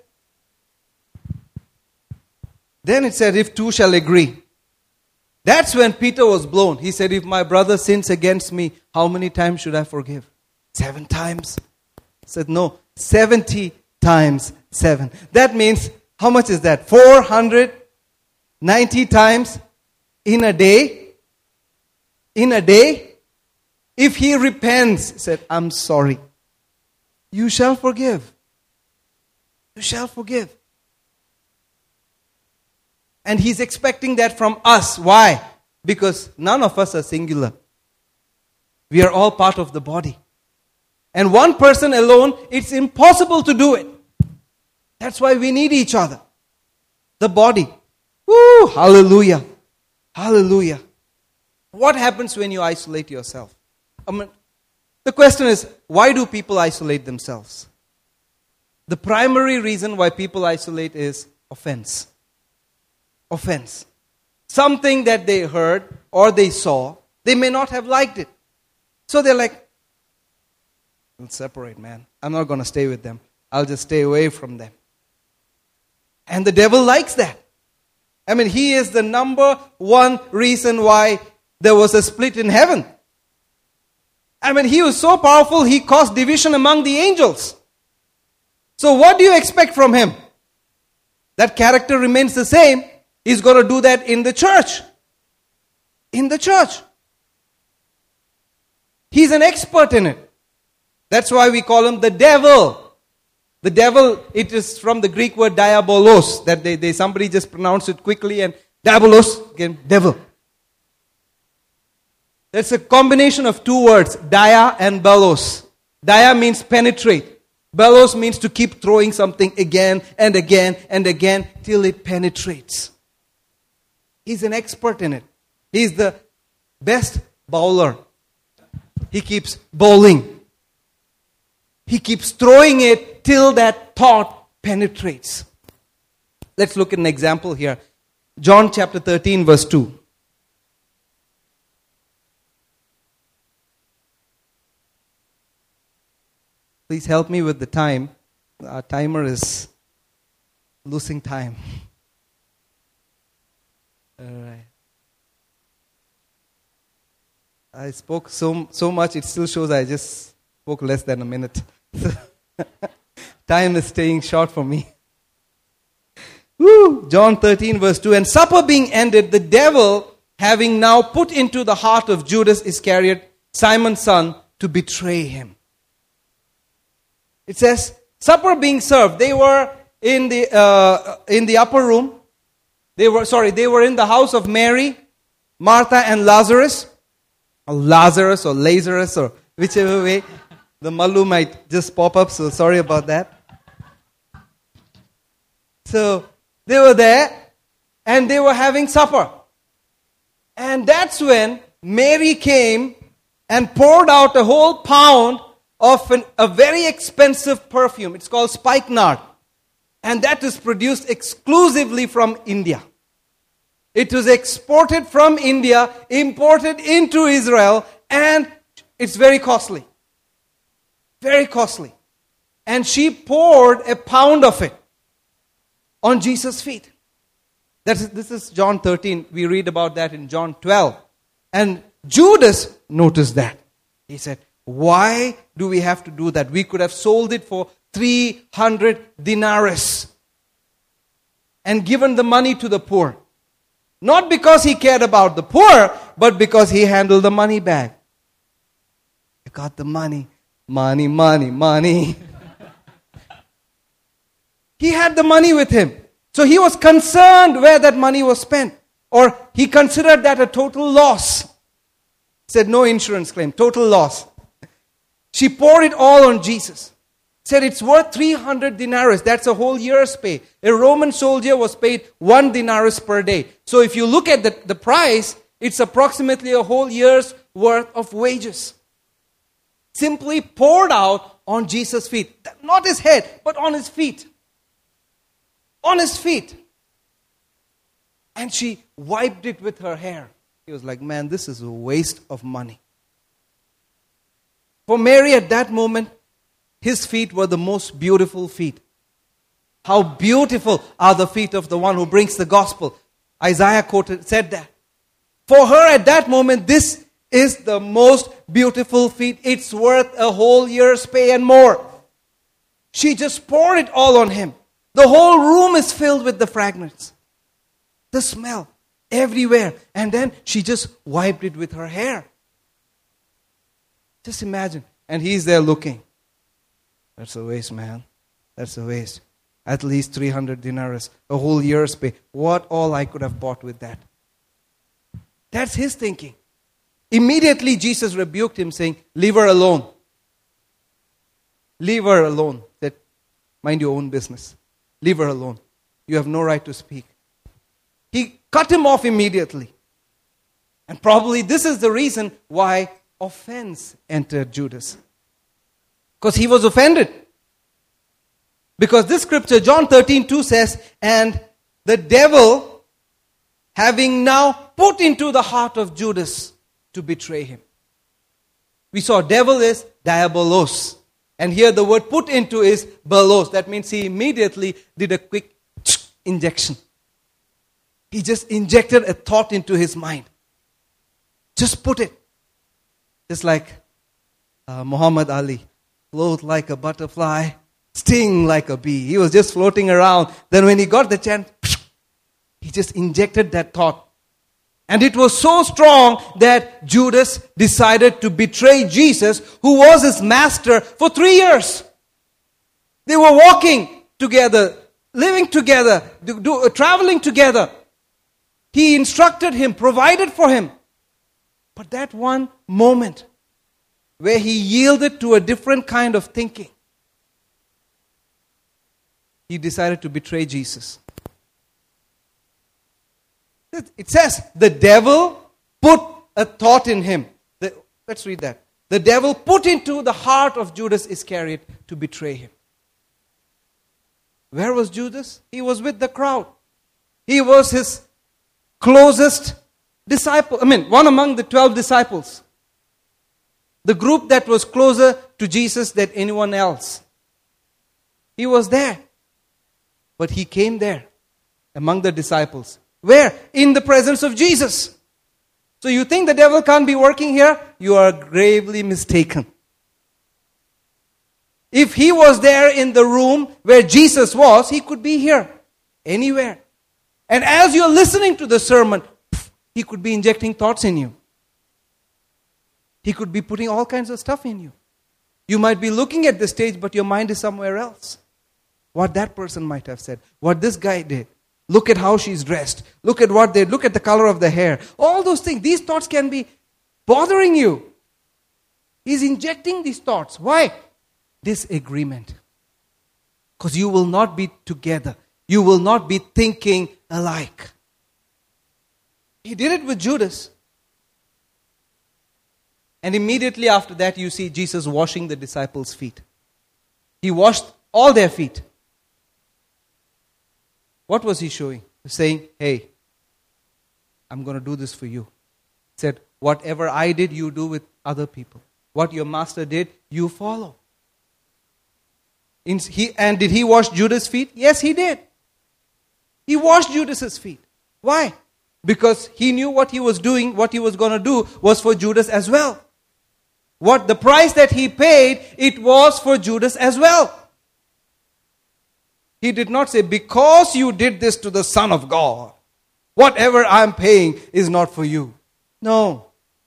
then it said, if two shall agree. That's when Peter was blown. He said, if my brother sins against me, how many times should I forgive? 7 times. He said, no, 70 times 7. That means, how much is that? 490 times in a day? In a day? If he repents, he said, I'm sorry. You shall forgive. You shall forgive. And He's expecting that from us. Why? Because none of us are singular. We are all part of the body. And one person alone, it's impossible to do it. That's why we need each other. The body. Woo! Hallelujah. Hallelujah. What happens when you isolate yourself? The question is, why do people isolate themselves? The primary reason why people isolate is offense. Offense. Something that they heard or they saw, they may not have liked it. So they're like, let's separate, man. I'm not going to stay with them. I'll just stay away from them. And the devil likes that. I mean, he is the number one reason why there was a split in heaven. I mean, he was so powerful, he caused division among the angels. So what do you expect from him? That character remains the same. He's going to do that in the church. In the church. He's an expert in it. That's why we call him the devil. The devil, it is from the Greek word diabolos, that somebody just pronounced it quickly, and diabolos, again, devil. That's a combination of two words, dia and bellos. Dia means penetrate. Bellows means to keep throwing something again and again and again till it penetrates. He's an expert in it. He's the best bowler. He keeps bowling. He keeps throwing it till that thought penetrates. Let's look at an example here. John chapter 13 verse 2. Please help me with the time. Our timer is losing time. All right. I spoke so much, it still shows I just spoke less than a minute. Time is staying short for me. Woo! John 13 verse 2. And supper being ended, the devil, having now put into the heart of Judas Iscariot, Simon's son, to betray him. It says, supper being served. They were in the upper room. They were in the house of Mary, Martha, and Lazarus. Or Lazarus or Lazarus or whichever way. The Malu might just pop up, so sorry about that. So they were there and they were having supper. And that's when Mary came and poured out a whole pound of a very expensive perfume. It's called spikenard. And that is produced exclusively from India. It was exported from India, imported into Israel, and it's very costly. Very costly. And she poured a pound of it on Jesus' feet. This is John 13. We read about that in John 12. And Judas noticed that. He said, why do we have to do that? We could have sold it for 300 denarii and given the money to the poor. Not because he cared about the poor, but because he handled the money bag. I got the money. Money, money, money. He had the money with him. So he was concerned where that money was spent. Or he considered that a total loss. He said, no insurance claim, total loss. She poured it all on Jesus. Said it's worth 300 denarii. That's a whole year's pay. A Roman soldier was paid 1 denarius per day. So if you look at the price, it's approximately a whole year's worth of wages. Simply poured out on Jesus' feet. Not his head, but on his feet. On his feet. And she wiped it with her hair. He was like, man, this is a waste of money. For Mary at that moment, his feet were the most beautiful feet. How beautiful are the feet of the one who brings the gospel. Isaiah said that. For her at that moment, this is the most beautiful feet. It's worth a whole year's pay and more. She just poured it all on him. The whole room is filled with the fragrance. The smell everywhere. And then she just wiped it with her hair. Just imagine. And he's there looking. That's a waste, man. That's a waste. At least 300 denarii. A whole year's pay. What all I could have bought with that. That's his thinking. Immediately Jesus rebuked him saying, leave her alone. Leave her alone. Said, mind your own business. Leave her alone. You have no right to speak. He cut him off immediately. And probably this is the reason why offense entered Judas. Because he was offended. Because this scripture, John 13:2 says, and the devil, having now put into the heart of Judas to betray him. We saw devil is diabolos. And here the word put into is balos. That means he immediately did a quick injection. He just injected a thought into his mind. Just put it. Just like Muhammad Ali. Float like a butterfly, sting like a bee. He was just floating around. Then when he got the chance, he just injected that thought. And it was so strong that Judas decided to betray Jesus, who was his master for 3 years. They were walking together, living together, traveling together. He instructed him, provided for him. But that one moment where he yielded to a different kind of thinking, he decided to betray Jesus. It says, the devil put a thought in him. Let's read that. The devil put into the heart of Judas Iscariot to betray him. Where was Judas? He was with the crowd. He was his closest disciple. One among the 12 disciples. The group that was closer to Jesus than anyone else. He was there. But he came there among the disciples. Where? In the presence of Jesus. So you think the devil can't be working here? You are gravely mistaken. If he was there in the room where Jesus was, he could be here. Anywhere. And as you're listening to the sermon, he could be injecting thoughts in you. He could be putting all kinds of stuff in you. You might be looking at the stage, but your mind is somewhere else. What that person might have said. What this guy did. Look at how she's dressed. Look at the color of the hair. All those things. These thoughts can be bothering you. He's injecting these thoughts. Why? Disagreement. Because you will not be together. You will not be thinking alike. He did it with Judas. And immediately after that, you see Jesus washing the disciples' feet. He washed all their feet. What was he showing? Saying, hey, I'm going to do this for you. He said, whatever I did, you do with other people. What your master did, you follow. And did he wash Judas' feet? Yes, he did. He washed Judas' feet. Why? Because he knew what he was doing, what he was going to do was for Judas as well. What the price that he paid, it was for Judas as well. He did not say, because you did this to the Son of God, whatever I'm paying is not for you. No.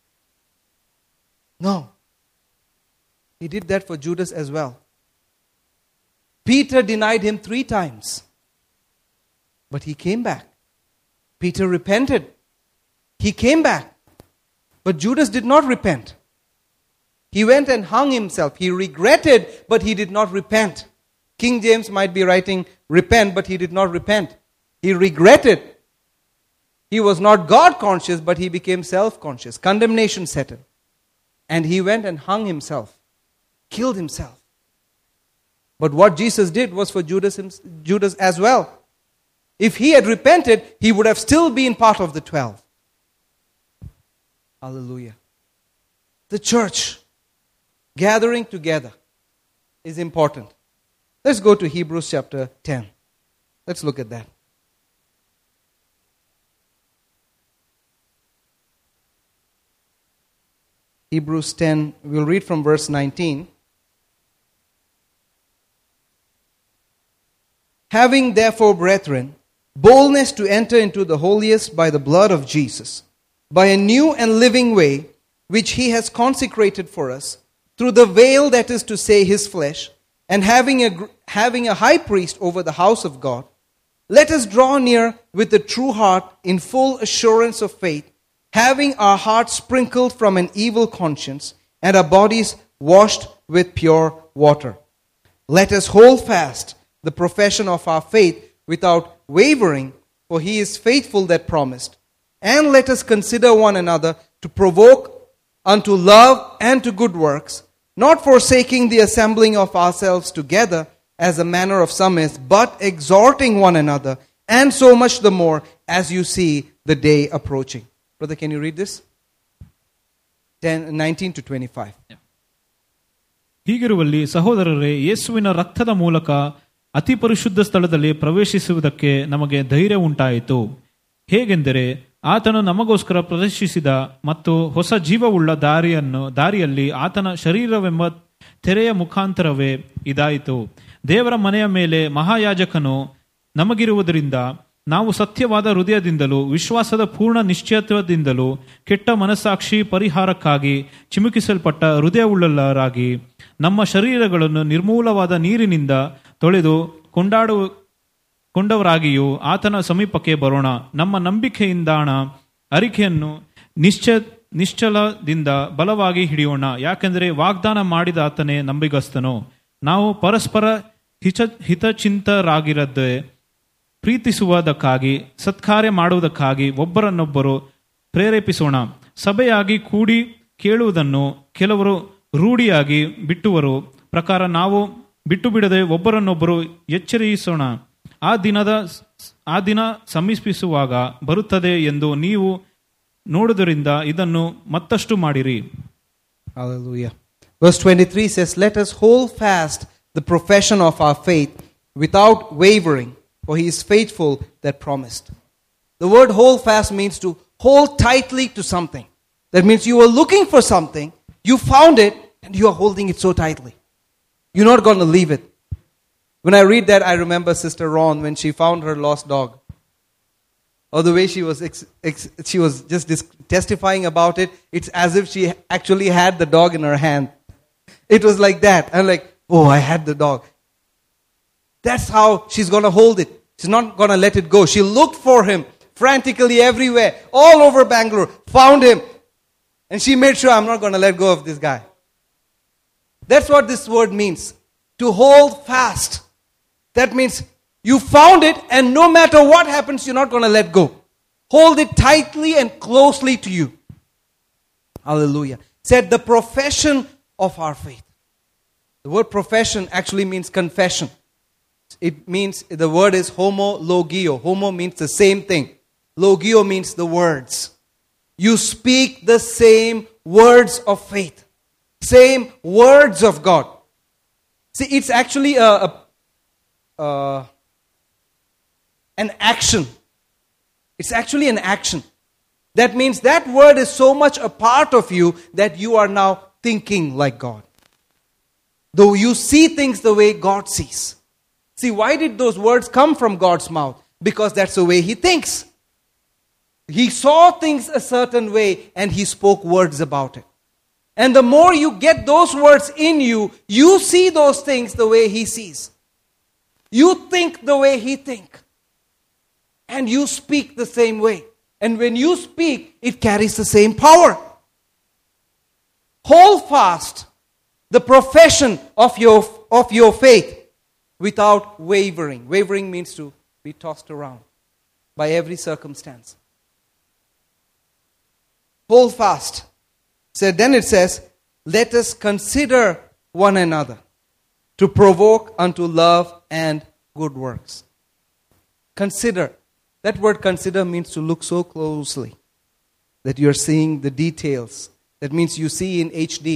No. He did that for Judas as well. Peter denied him 3 times. But he came back. Peter repented. He came back. But Judas did not repent. He went and hung himself. He regretted, but he did not repent. King James might be writing, repent, but he did not repent. He regretted. He was not God conscious, but he became self-conscious. Condemnation set in. And he went and hung himself. Killed himself. But what Jesus did was for Judas as well. If he had repented, he would have still been part of the 12. Hallelujah. The church gathering together is important. Let's go to Hebrews chapter 10. Let's look at that. Hebrews 10, we'll read from verse 19. Having therefore, brethren, boldness to enter into the holiest by the blood of Jesus, by a new and living way, which he has consecrated for us, through the veil, that is to say, his flesh, and having a high priest over the house of God, let us draw near with a true heart in full assurance of faith, having our hearts sprinkled from an evil conscience and our bodies washed with pure water. Let us hold fast the profession of our faith without wavering, for he is faithful that promised. And let us consider one another to provoke unto love and to good works, not forsaking the assembling of ourselves together, as the manner of some is, but exhorting one another, and so much the more as you see the day approaching. Brother, can you read this? 19 to 25. Yeah. ಹೀಗಿರುವಲ್ಲಿ ಸಹೋದರರೇ, ಯೇಸುವಿನ ರಕ್ತದ ಮೂಲಕ ಅತಿ ಪರಿಶುದ್ಧ ಸ್ಥಳದಲ್ಲಿ ಪ್ರವೇಶಿಸುವುದಕ್ಕೆ ನಮಗೆ ಧೈರ್ಯ ಉಂಟಾಯಿತು. ಹೇಗೆಂದರೆ ಆತನು ನಮಗೋಸ್ಕರ ಪ್ರದರ್ಶಿಸಿದ ಮತ್ತು ಹೊಸ ಜೀವವುಳ್ಳ ದಾರಿಯಲ್ಲಿ ಆತನ ಶರೀರವೆಂಬ ತೆರೆಯ ಮುಖಾಂತರವೇ ಇದಾಯಿತು. ದೇವರ ಮನೆಯ ಮೇಲೆ ಮಹಾಯಾಜಕನು ನಮಗಿರುವುದರಿಂದ ನಾವು ಸತ್ಯವಾದ ಹೃದಯದಿಂದಲೂ ವಿಶ್ವಾಸದ ಪೂರ್ಣ ನಿಶ್ಚಯತ್ವದಿಂದಲೂ ಕೆಟ್ಟ ಮನಸ್ಸಾಕ್ಷಿ ಪರಿಹಾರಕ್ಕಾಗಿ ಚಿಮುಕಿಸಲ್ಪಟ್ಟ ಹೃದಯವುಳ್ಳವರಾಗಿ ನಮ್ಮ ಶರೀರಗಳನ್ನು ನಿರ್ಮೂಲವಾದ ನೀರಿನಿಂದ ತೊಳೆದು ಕೊಂಡವರಾಗಿಯೂ ಆತನ ಸಮೀಪಕ್ಕೆ ಬರೋಣ. ನಮ್ಮ ನಂಬಿಕೆಯಿಂದಾಣ ಅರಿಕೆಯನ್ನು ನಿಶ್ಚಲದಿಂದ ಬಲವಾಗಿ ಹಿಡಿಯೋಣ. ಯಾಕೆಂದರೆ ವಾಗ್ದಾನ ಮಾಡಿದ ಆತನೇ ನಂಬಿಗಸ್ತನು. ನಾವು ಪರಸ್ಪರ ಹಿತಚಿಂತರಾಗಿರದೆ ಪ್ರೀತಿಸುವುದಕ್ಕಾಗಿ ಸತ್ಕಾರ್ಯ ಮಾಡುವುದಕ್ಕಾಗಿ ಒಬ್ಬರನ್ನೊಬ್ಬರು ಪ್ರೇರೇಪಿಸೋಣ. ಸಭೆಯಾಗಿ ಕೂಡಿ ಕೇಳುವುದನ್ನು ಕೆಲವರು ರೂಢಿಯಾಗಿ ಬಿಟ್ಟುವರು ಪ್ರಕಾರ ನಾವು ಬಿಟ್ಟು ಬಿಡದೆ ಒಬ್ಬರನ್ನೊಬ್ಬರು ಎಚ್ಚರಿಸೋಣ. ಆ ದಿನ ಸಮೀಪಿಸುವಾಗ ಬರುತ್ತದೆ ಎಂದು ನೀವು ನೋಡುವುದರಿಂದ ಇದನ್ನು ಮತ್ತಷ್ಟು ಮಾಡಿರಿ. Hallelujah. Verse 23 says, "Let us hold fast the profession of our faith without wavering, for he is faithful that promised." The word hold fast means to hold tightly to something. That means you were looking for something, you found it, and you are holding it so tightly. You're not going to leave it. When I read that, I remember Sister Ron when she found her lost dog. Or the way she was just testifying about it, it's as if she actually had the dog in her hand. It was like that. I'm like, oh, I had the dog. That's how she's going to hold it. She's not going to let it go. She looked for him frantically everywhere, all over Bangalore, found him. And she made sure, I'm not going to let go of this guy. That's what this word means. To hold fast. That means you found it, and no matter what happens, you're not going to let go. Hold it tightly and closely to you. Hallelujah. Said the profession of our faith. The word profession actually means confession. It means, the word is homologio. Homo means the same thing. Logio means the words. You speak the same words of faith. Same words of God. See, it's actually an action. It's actually an action. That means that word is so much a part of you that you are now thinking like God. Though you see things the way God sees. See, why did those words come from God's mouth? Because that's the way He thinks. He saw things a certain way and He spoke words about it. And the more you get those words in you, you see those things the way He sees. You think the way He thinks. And you speak the same way. And when you speak, it carries the same power. Hold fast the profession of your faith without wavering. Wavering means to be tossed around by every circumstance. Hold fast. So then it says, let us consider one another to provoke unto love and good works. Consider. That word consider means to look so closely that you're seeing the details. That means you see in HD.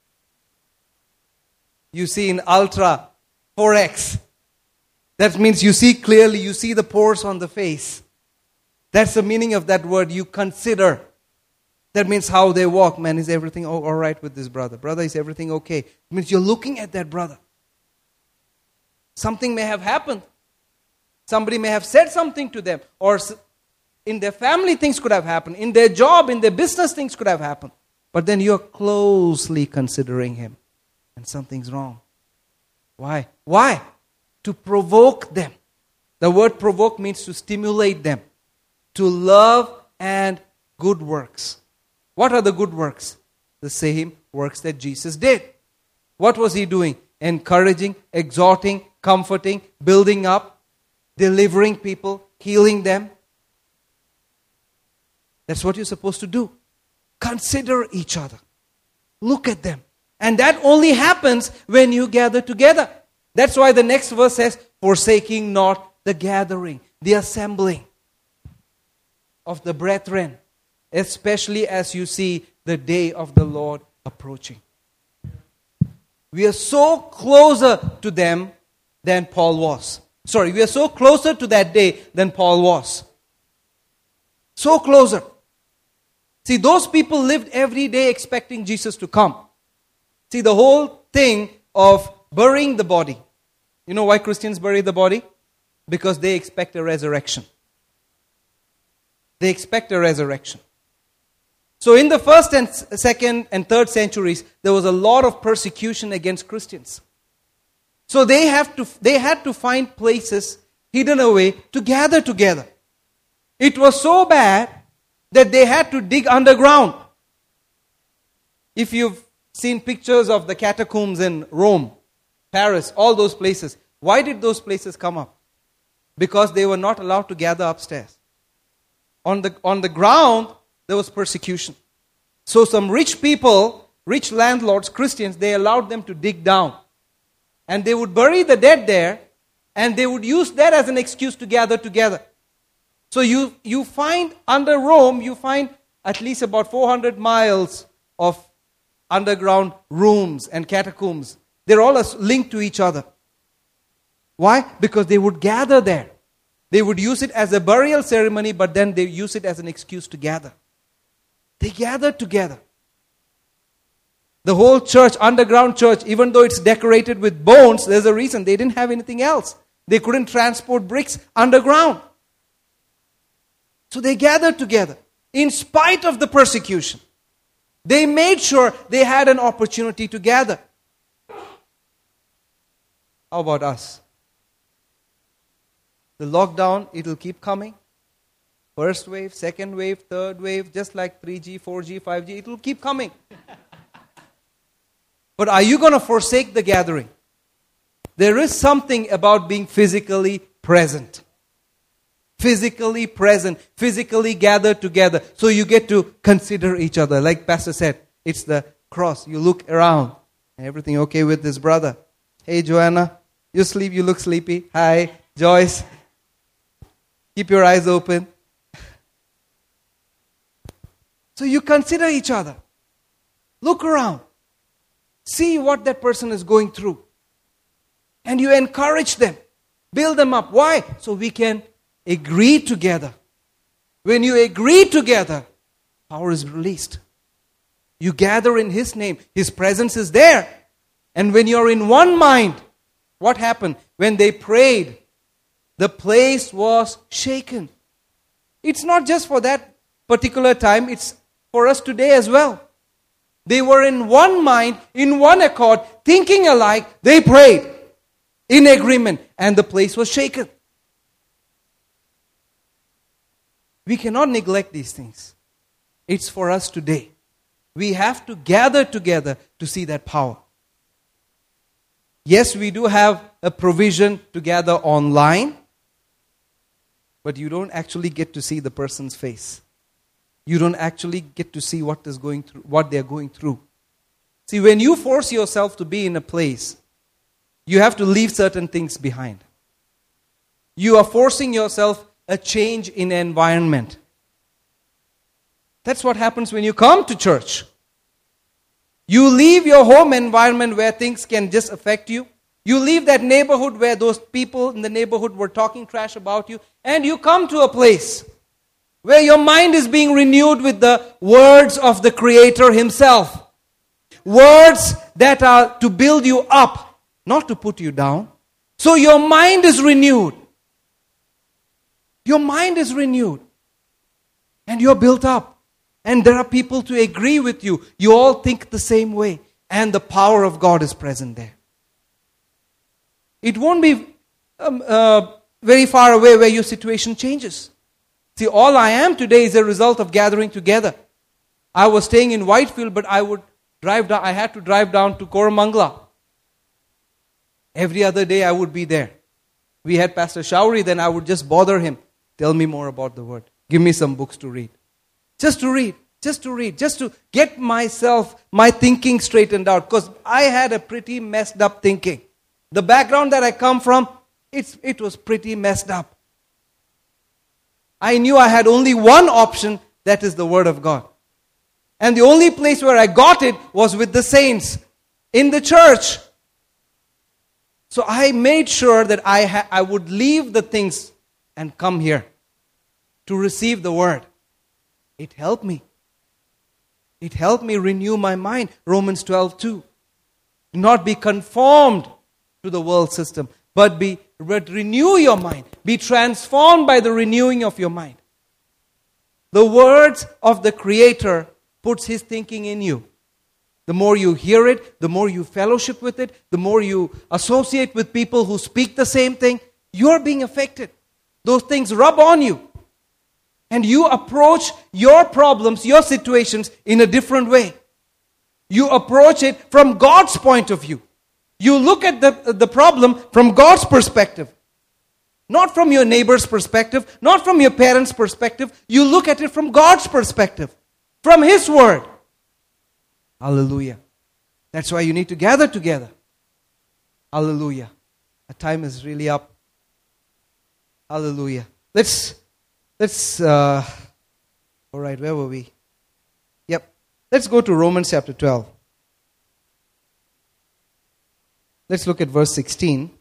You see in ultra 4X. That means you see clearly, you see the pores on the face. That's the meaning of that word, you consider. That means how they walk. Man, is everything all right with this brother? Brother, is everything okay? It means you're looking at that brother. Something may have happened. Somebody may have said something to them. Or in their family things could have happened. In their job, in their business things could have happened. But then you're closely considering him. And something's wrong. Why? Why? To provoke them. The word provoke means to stimulate them. To love and good works. What are the good works? The same works that Jesus did. What was He doing? Encouraging, exhorting, comforting, building up, delivering people, healing them. That's what you're supposed to do. Consider each other. Look at them. And that only happens when you gather together. That's why the next verse says, forsaking not the gathering, the assembling of the brethren, especially as you see the day of the Lord approaching. We are so closer to them than Paul was. Sorry, we are so closer to that day than Paul was. So closer. See, those people lived every day expecting Jesus to come. See, the whole thing of burying the body. You know why Christians bury the body? Because they expect a resurrection. They expect a resurrection. So in the first and second and third centuries, there was a lot of persecution against Christians. So they had to find places hidden away to gather together. It was so bad that they had to dig underground. If you've seen pictures of the catacombs in Rome, Paris, all those places, why did those places come up? Because they were not allowed to gather upstairs. On the ground, there was persecution. So some rich people, rich landlords, Christians, they allowed them to dig down. And they would bury the dead there, and they would use that as an excuse to gather together. So you find under Rome, you find at least about 400 miles of underground rooms and catacombs. They're all linked to each other. Why? Because they would gather there. They would use it as a burial ceremony, but then they use it as an excuse to gather. They gathered together. The whole church, underground church, even though it's decorated with bones, there's a reason. They didn't have anything else. They couldn't transport bricks underground. So they gathered together in spite of the persecution. They made sure they had an opportunity to gather. How about us? The lockdown, it'll keep coming. First wave, second wave, third wave, just like 3G, 4G, 5G, it will keep coming. But are you going to forsake the gathering? There is something about being physically present. Physically present, physically gathered together. So you get to consider each other. Like Pastor said, it's the cross. You look around. Everything okay with this brother? Hey, Joanna, you look sleepy. Hi, Joyce. Keep your eyes open. So you consider each other. Look around. See what that person is going through. And you encourage them. Build them up. Why? So we can agree together. When you agree together, power is released. You gather in His name. His presence is there. And when you're in one mind, what happened? When they prayed, the place was shaken. It's not just for that particular time, it's for us today as well. They were in one mind, in one accord, thinking alike. They prayed in agreement, and the place was shaken. We cannot neglect these things. It's for us today. We have to gather together to see that power. Yes, we do have a provision to gather online, but you don't actually get to see the person's face. You don't actually get to see what they're going through. See, when you force yourself to be in a place, you have to leave certain things behind. You are forcing yourself a change in environment. That's what happens when you come to church. You leave your home environment where things can just affect you. You leave that neighborhood where those people in the neighborhood were talking trash about you, and you come to a place where your mind is being renewed with the words of the Creator Himself. Words that are to build you up, not to put you down. So your mind is renewed. Your mind is renewed. And you're built up. And there are people to agree with you. You all think the same way. And the power of God is present there. It won't be very far away where your situation changes. See, all I am today is a result of gathering together. I was staying in Whitefield, but I had to drive down to Koramangala. Every other day I would be there. We had Pastor Shauri, then I would just bother him. Tell me more about the Word. Give me some books to read. Just to read. Just to get my thinking straightened out. Because I had a pretty messed up thinking. The background that I come from, it was pretty messed up. I knew I had only one option, that is the Word of God. And the only place where I got it was with the saints. in the church. So I made sure that I would leave the things and come here to receive the word. It helped me. It helped me renew my mind. Romans 12:2. Do not be conformed to the world system, but renew your mind. Be transformed by the renewing of your mind. The words of the Creator puts His thinking in you. The more you hear it, the more you fellowship with it, the more you associate with people who speak the same thing, you're being affected. Those things rub on you. And you approach your problems, your situations in a different way. You approach it from God's point of view. You look at the problem from God's perspective. Not from your neighbor's perspective, not from your parents' perspective. You look at it from God's perspective, from His Word. Hallelujah. That's why you need to gather together. Hallelujah. Our time is really up. Hallelujah. All right, where were we? Yep. Let's go to Romans chapter 12. Let's look at verse 16.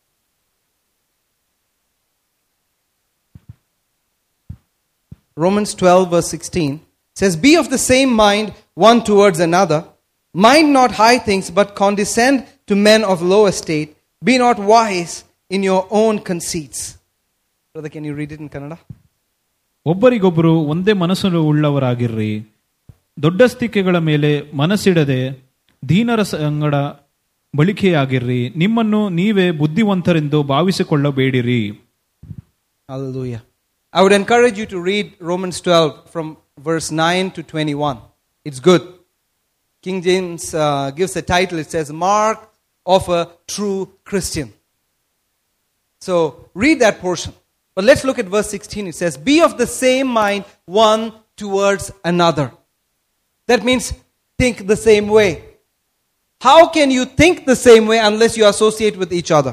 Romans 12 verse 16 says, be of the same mind one towards another. Mind not high things, but condescend to men of low estate. Be not wise in your own conceits. Brother, can you read it in Kannada? ಒಬ್ಬರಿಗೊಬ್ಬರು ಒಂದೇ ಮನಸ್ಸು ಉಳ್ಳವರಾಗಿರ್ರಿ. ದೊಡ್ಡಸ್ತಿಕೆಗಳ ಮೇಲೆ ಮನಸ್ಸಿಡದೆ ದೀನರ ಸಂಗಡ ಬಳಿಕೆಯಾಗಿರ್ರಿ. ನಿಮ್ಮನ್ನು ನೀವೇ ಬುದ್ಧಿವಂತರೆಂದು ಭಾವಿಸಿಕೊಳ್ಳಬೇಡಿರಿ. Hallelujah. I would encourage you to read Romans 12 from verse 9 to 21. It's good. King James gives a title. It says, Mark of a True Christian. So, read that portion. But let's look at verse 16. It says, be of the same mind one towards another. That means think the same way. How can you think the same way unless you associate with each other?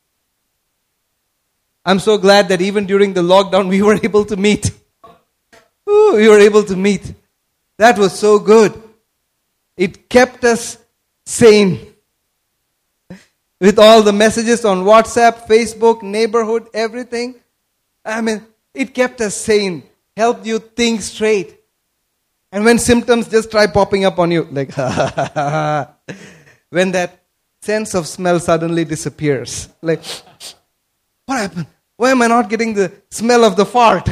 I'm so glad that even during the lockdown we were able to meet. We were able to meet. That was so good. It kept us sane. With all the messages on WhatsApp, Facebook, neighborhood, everything. I mean, it kept us sane. Helped you think straight. And when symptoms just try popping up on you, like, when that sense of smell suddenly disappears. Like, what happened? Why am I not getting the smell of the fart?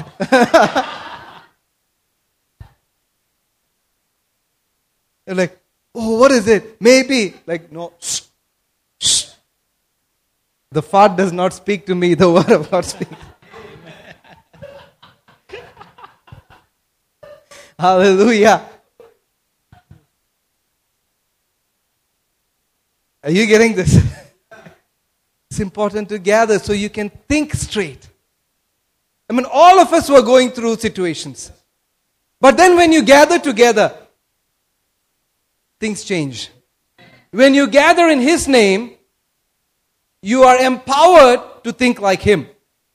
You're like, oh, what is it? Maybe. Like, no. Shh. Shh. The fart does not speak to me. The word of God speaks. Hallelujah. Are you getting this? It's important to gather so you can think straight. I mean, all of us were going through situations. But then when you gather together, things change. When you gather in His name, you are empowered to think like Him.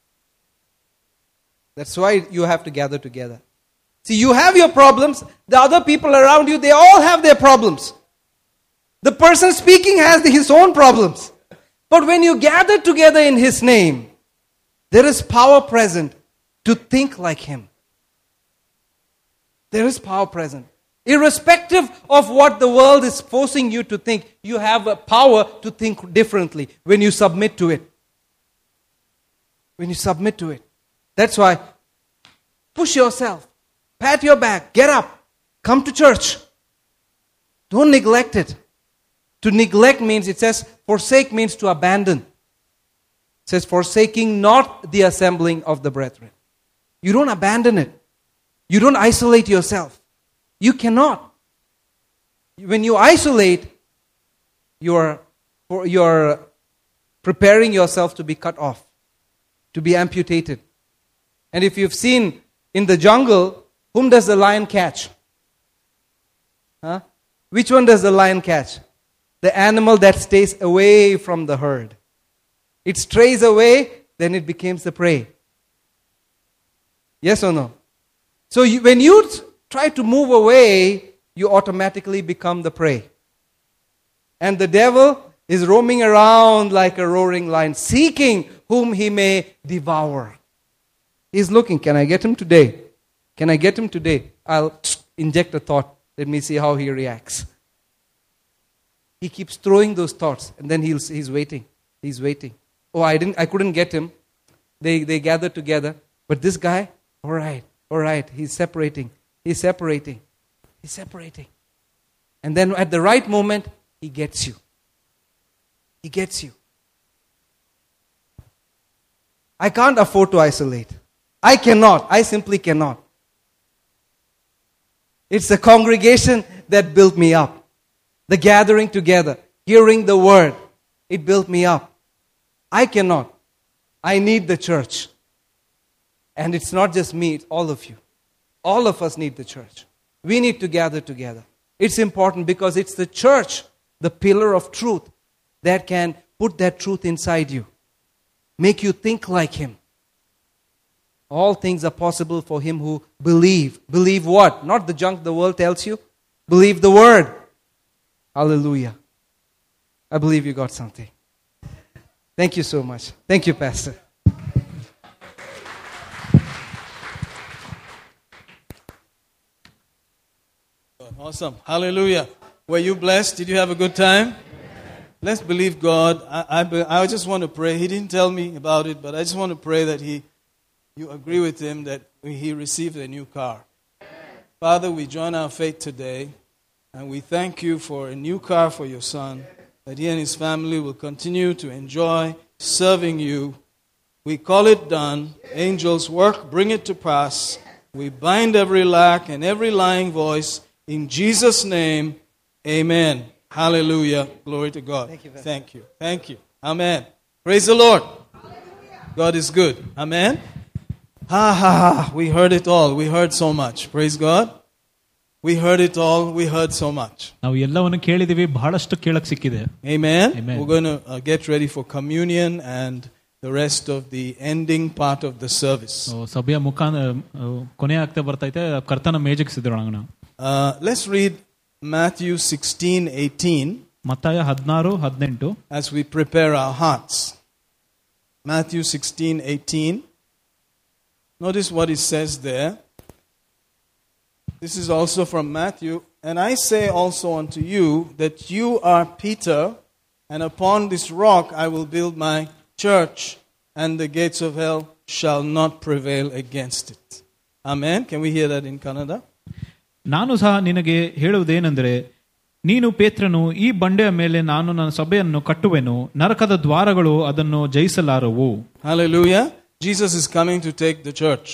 That's why you have to gather together. See, you have your problems. The other people around you, they all have their problems. The person speaking has his own problems. But when you gather together in His name, there is power present to think like Him. There is power present. Irrespective of what the world is forcing you to think, you have a power to think differently when you submit to it. When you submit to it. That's why, push yourself. Pat your back. Get up. Come to church. Don't neglect it. To neglect means, it says, forsake means to abandon. It says, forsaking not the assembling of the brethren. You don't abandon it. You don't isolate yourself. You cannot. When you isolate, you're preparing yourself to be cut off, to be amputated. And if you've seen in the jungle, whom does the lion catch? Huh? Which one does the lion catch? The animal that stays away from the herd. It strays away, then it becomes the prey. Yes or no? So when you try to move away, you automatically become the prey. And the devil is roaming around like a roaring lion, seeking whom he may devour. He's looking, can I get him today? Can I get him today? I'll inject a thought. Let me see how he reacts. He keeps throwing those thoughts, and then he's waiting. He's waiting. Oh, I couldn't get him. They gather together. But this guy, all right, he's separating. And then at the right moment, he gets you. I can't afford to isolate. I simply cannot. It's the congregation that built me up. The gathering together, hearing the word, it built me up. I cannot. I need the church. And it's not just me, it's all of you. All of us need the church. We need to gather together. It's important because it's the church, the pillar of truth, that can put that truth inside you. Make you think like Him. All things are possible for him who believe. Believe what? Not the junk the world tells you. Believe the word. Hallelujah. I believe you got something. Thank you so much. Thank you, Pastor. Awesome. Hallelujah. Were you blessed? Did you have a good time? Let's believe God. I just want to pray. He didn't tell me about it, but I just want to pray that you agree with him that he received a new car. Father, we join our faith today, and we thank you for a new car for your son, that he and his family will continue to enjoy serving you. We call it done. Angels work, bring it to pass. We bind every lack and every lying voice. In Jesus' name, amen. Hallelujah. Glory to God. Thank you. Amen. Praise the Lord. God is good. Amen. We heard it all. We heard so much. Praise God. We heard it all. We heard so much. ನಾವು ಎಲ್ಲವನ್ನು ಕೇಳಿದಿವಿ, ಬಹಳಷ್ಟು ಕೇಳಕ್ಕೆ ಸಿಕ್ಕಿದೆ. Amen. We're going to get ready for communion and the rest of the ending part of the service. ಸಭೆಯ ಕೊನೆ ಆಗ್ತಾ ಬರ್ತೈತೆ, ಕರ್ತನ ಮೇಜಿಗೆ ಸಿದ್ಧರಾಗೋಣ. Let's read Matthew 16:18. ಮತ್ತಾಯ 16:18 as we prepare our hearts. Matthew 16:18. Notice what it says there. This is also from Matthew. And I say also unto you that you are Peter, and upon this rock I will build my church, and the gates of hell shall not prevail against it. Amen. Can we hear that in Kannada? ನಾನು ಸಹ ನಿನಗೆ ಹೇಳುವುದೇನೆಂದರೆ, ನೀನು ಪೇತ್ರನು, ಈ ಬಂಡೆಯ ಮೇಲೆ ನಾನು ನನ್ನ ಸಭೆಯನ್ನು ಕಟ್ಟುವೆನು, ನರಕದ ದ್ವಾರಗಳು ಅದನ್ನು ಜಯಿಸಲಾರವು. Hallelujah. Jesus is coming to take the church.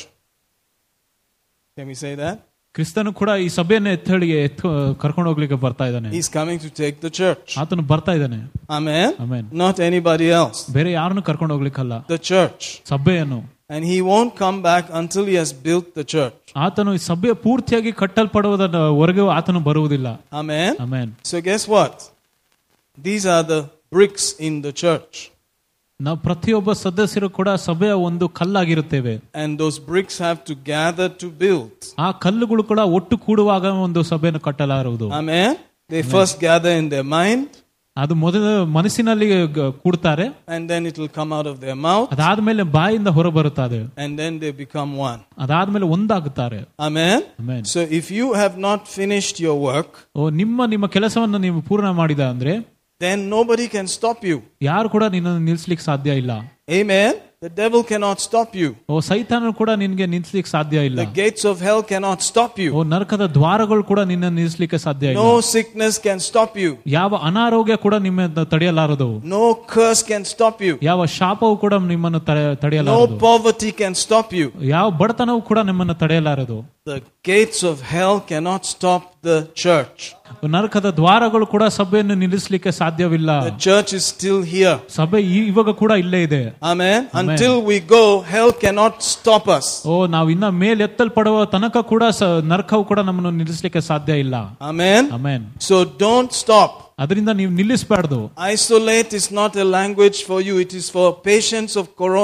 Can we say that? ಕ್ರಿಸ್ತನು ಕೂಡ ಈ ಸಭೆಯನ್ನು ಕರ್ಕೊಂಡು ಹೋಗ್ಲಿಕ್ಕೆ ಬರ್ತಾ ಇದ್ದಾನೆ. He's coming to take the church. ಆತನು ಬರ್ತಾ ಇದ್ದಾನೆ. Amen. Amen. Not anybody else. ಬೇರೆ ಯಾರನ್ನು ಕರ್ಕೊಂಡು ಹೋಗ್ಲಿಕ್ಕಲ್ಲ. The church. ಸಭೆಯನ್ನು. And he won't come back until he has built the church. ಆತನು ಈ ಸಭೆ ಪೂರ್ತಿಯಾಗಿ ಕಟ್ಟಲ್ಪಡುವುದವರೆಗೂ ಆತನು ಬರುವುದಿಲ್ಲ. Amen. Amen. So guess what? These are the bricks in the church. ನಾವು ಪ್ರತಿಯೊಬ್ಬ ಸದಸ್ಯರು ಕೂಡ ಸಭೆಯ ಒಂದು ಕಲ್ಲಾಗಿರುತ್ತೇವೆ. And those bricks have to gather to build. ಆ ಕಲ್ಲುಗಳು ಕೂಡ ಒಟ್ಟು ಕೂಡುವಾಗ ಒಂದು ಸಭೆಯನ್ನು ಕಟ್ಟಲಾರುವುದು. Amen. They first gather in their mind. ಅದು ಮೊದಲು ಮನಸ್ಸಿನಲ್ಲಿ ಕೂಡ್ತಾರೆ. And then it will come out of their mouth. ಅದಾದ್ಮೇಲೆ ಬಾಯಿಂದ ಹೊರ ಬರುತ್ತದೆ. And then they become one. ಅದಾದ್ಮೇಲೆ ಒಂದಾಗುತ್ತಾರೆ. Amen. Amen. So if you have not finished your work, ನಿಮ್ಮ ಕೆಲಸವನ್ನು ನೀವು ಪೂರ್ಣ ಮಾಡಿದ ಅಂದ್ರೆ, then nobody can stop you. ಯಾರು ಕೂಡ ನಿನ್ನನ್ನು ನಿಲ್ಲಿಸಲಿಕ್ಕೆ ಸಾಧ್ಯ ಇಲ್ಲ. Amen. The devil cannot stop you. ಸೈತಾನನು ಕೂಡ ನಿನಗೆ ನಿಲ್ಲಿಸಲಿಕ್ಕೆ ಸಾಧ್ಯ ಇಲ್ಲ. The gates of hell cannot stop you. ನರಕದ ದ್ವಾರಗಳು ಕೂಡ ನಿನ್ನನ್ನು ನಿಲ್ಲಿಸಲಿಕ್ಕೆ ಸಾಧ್ಯ ಇಲ್ಲ. No sickness can stop you. ಯಾವ ಅನಾರೋಗ್ಯ ಕೂಡ ನಿಮ್ಮನ್ನು ತಡೆಯಲಾರದು. No curse can stop you. ಯಾವ ಶಾಪವು ಕೂಡ ನಿಮ್ಮನ್ನು ತಡೆಯಲಾರದು. No poverty can stop you. ಯಾವ ಬಡತನವು ಕೂಡ ನಿಮ್ಮನ್ನು ತಡೆಯಲಾರದು. The gates of hell cannot stop the church. ನರಕದ ದ್ವಾರಗಳು ಕೂಡ ಸಭೆಯನ್ನು ನಿಲ್ಲಿಸಲಿಕ್ಕೆ ಸಾಧ್ಯವಿಲ್ಲ. The church is still here. ಸಭೆ ಇವಾಗ ಕೂಡ ಇಲ್ಲೇ ಇದೆ. Amen. Until we go, hell cannot stop us. ನಾವು ಇನ್ನ ಮೇಲೆ ಎತ್ತಲ್ಪಡುವ ತನಕ ಕೂಡ ನರಕವು ಕೂಡ ನಮ್ಮನ್ನು ನಿಲ್ಲಿಸಲಿಕ್ಕೆ ಸಾಧ್ಯ ಇಲ್ಲ. Amen. Amen. So don't stop. ಅದರಿಂದ ನೀವು ನಿಲ್ಲಿಸಬಾರದು. Isolate is not a language for you. It is for patients of corona.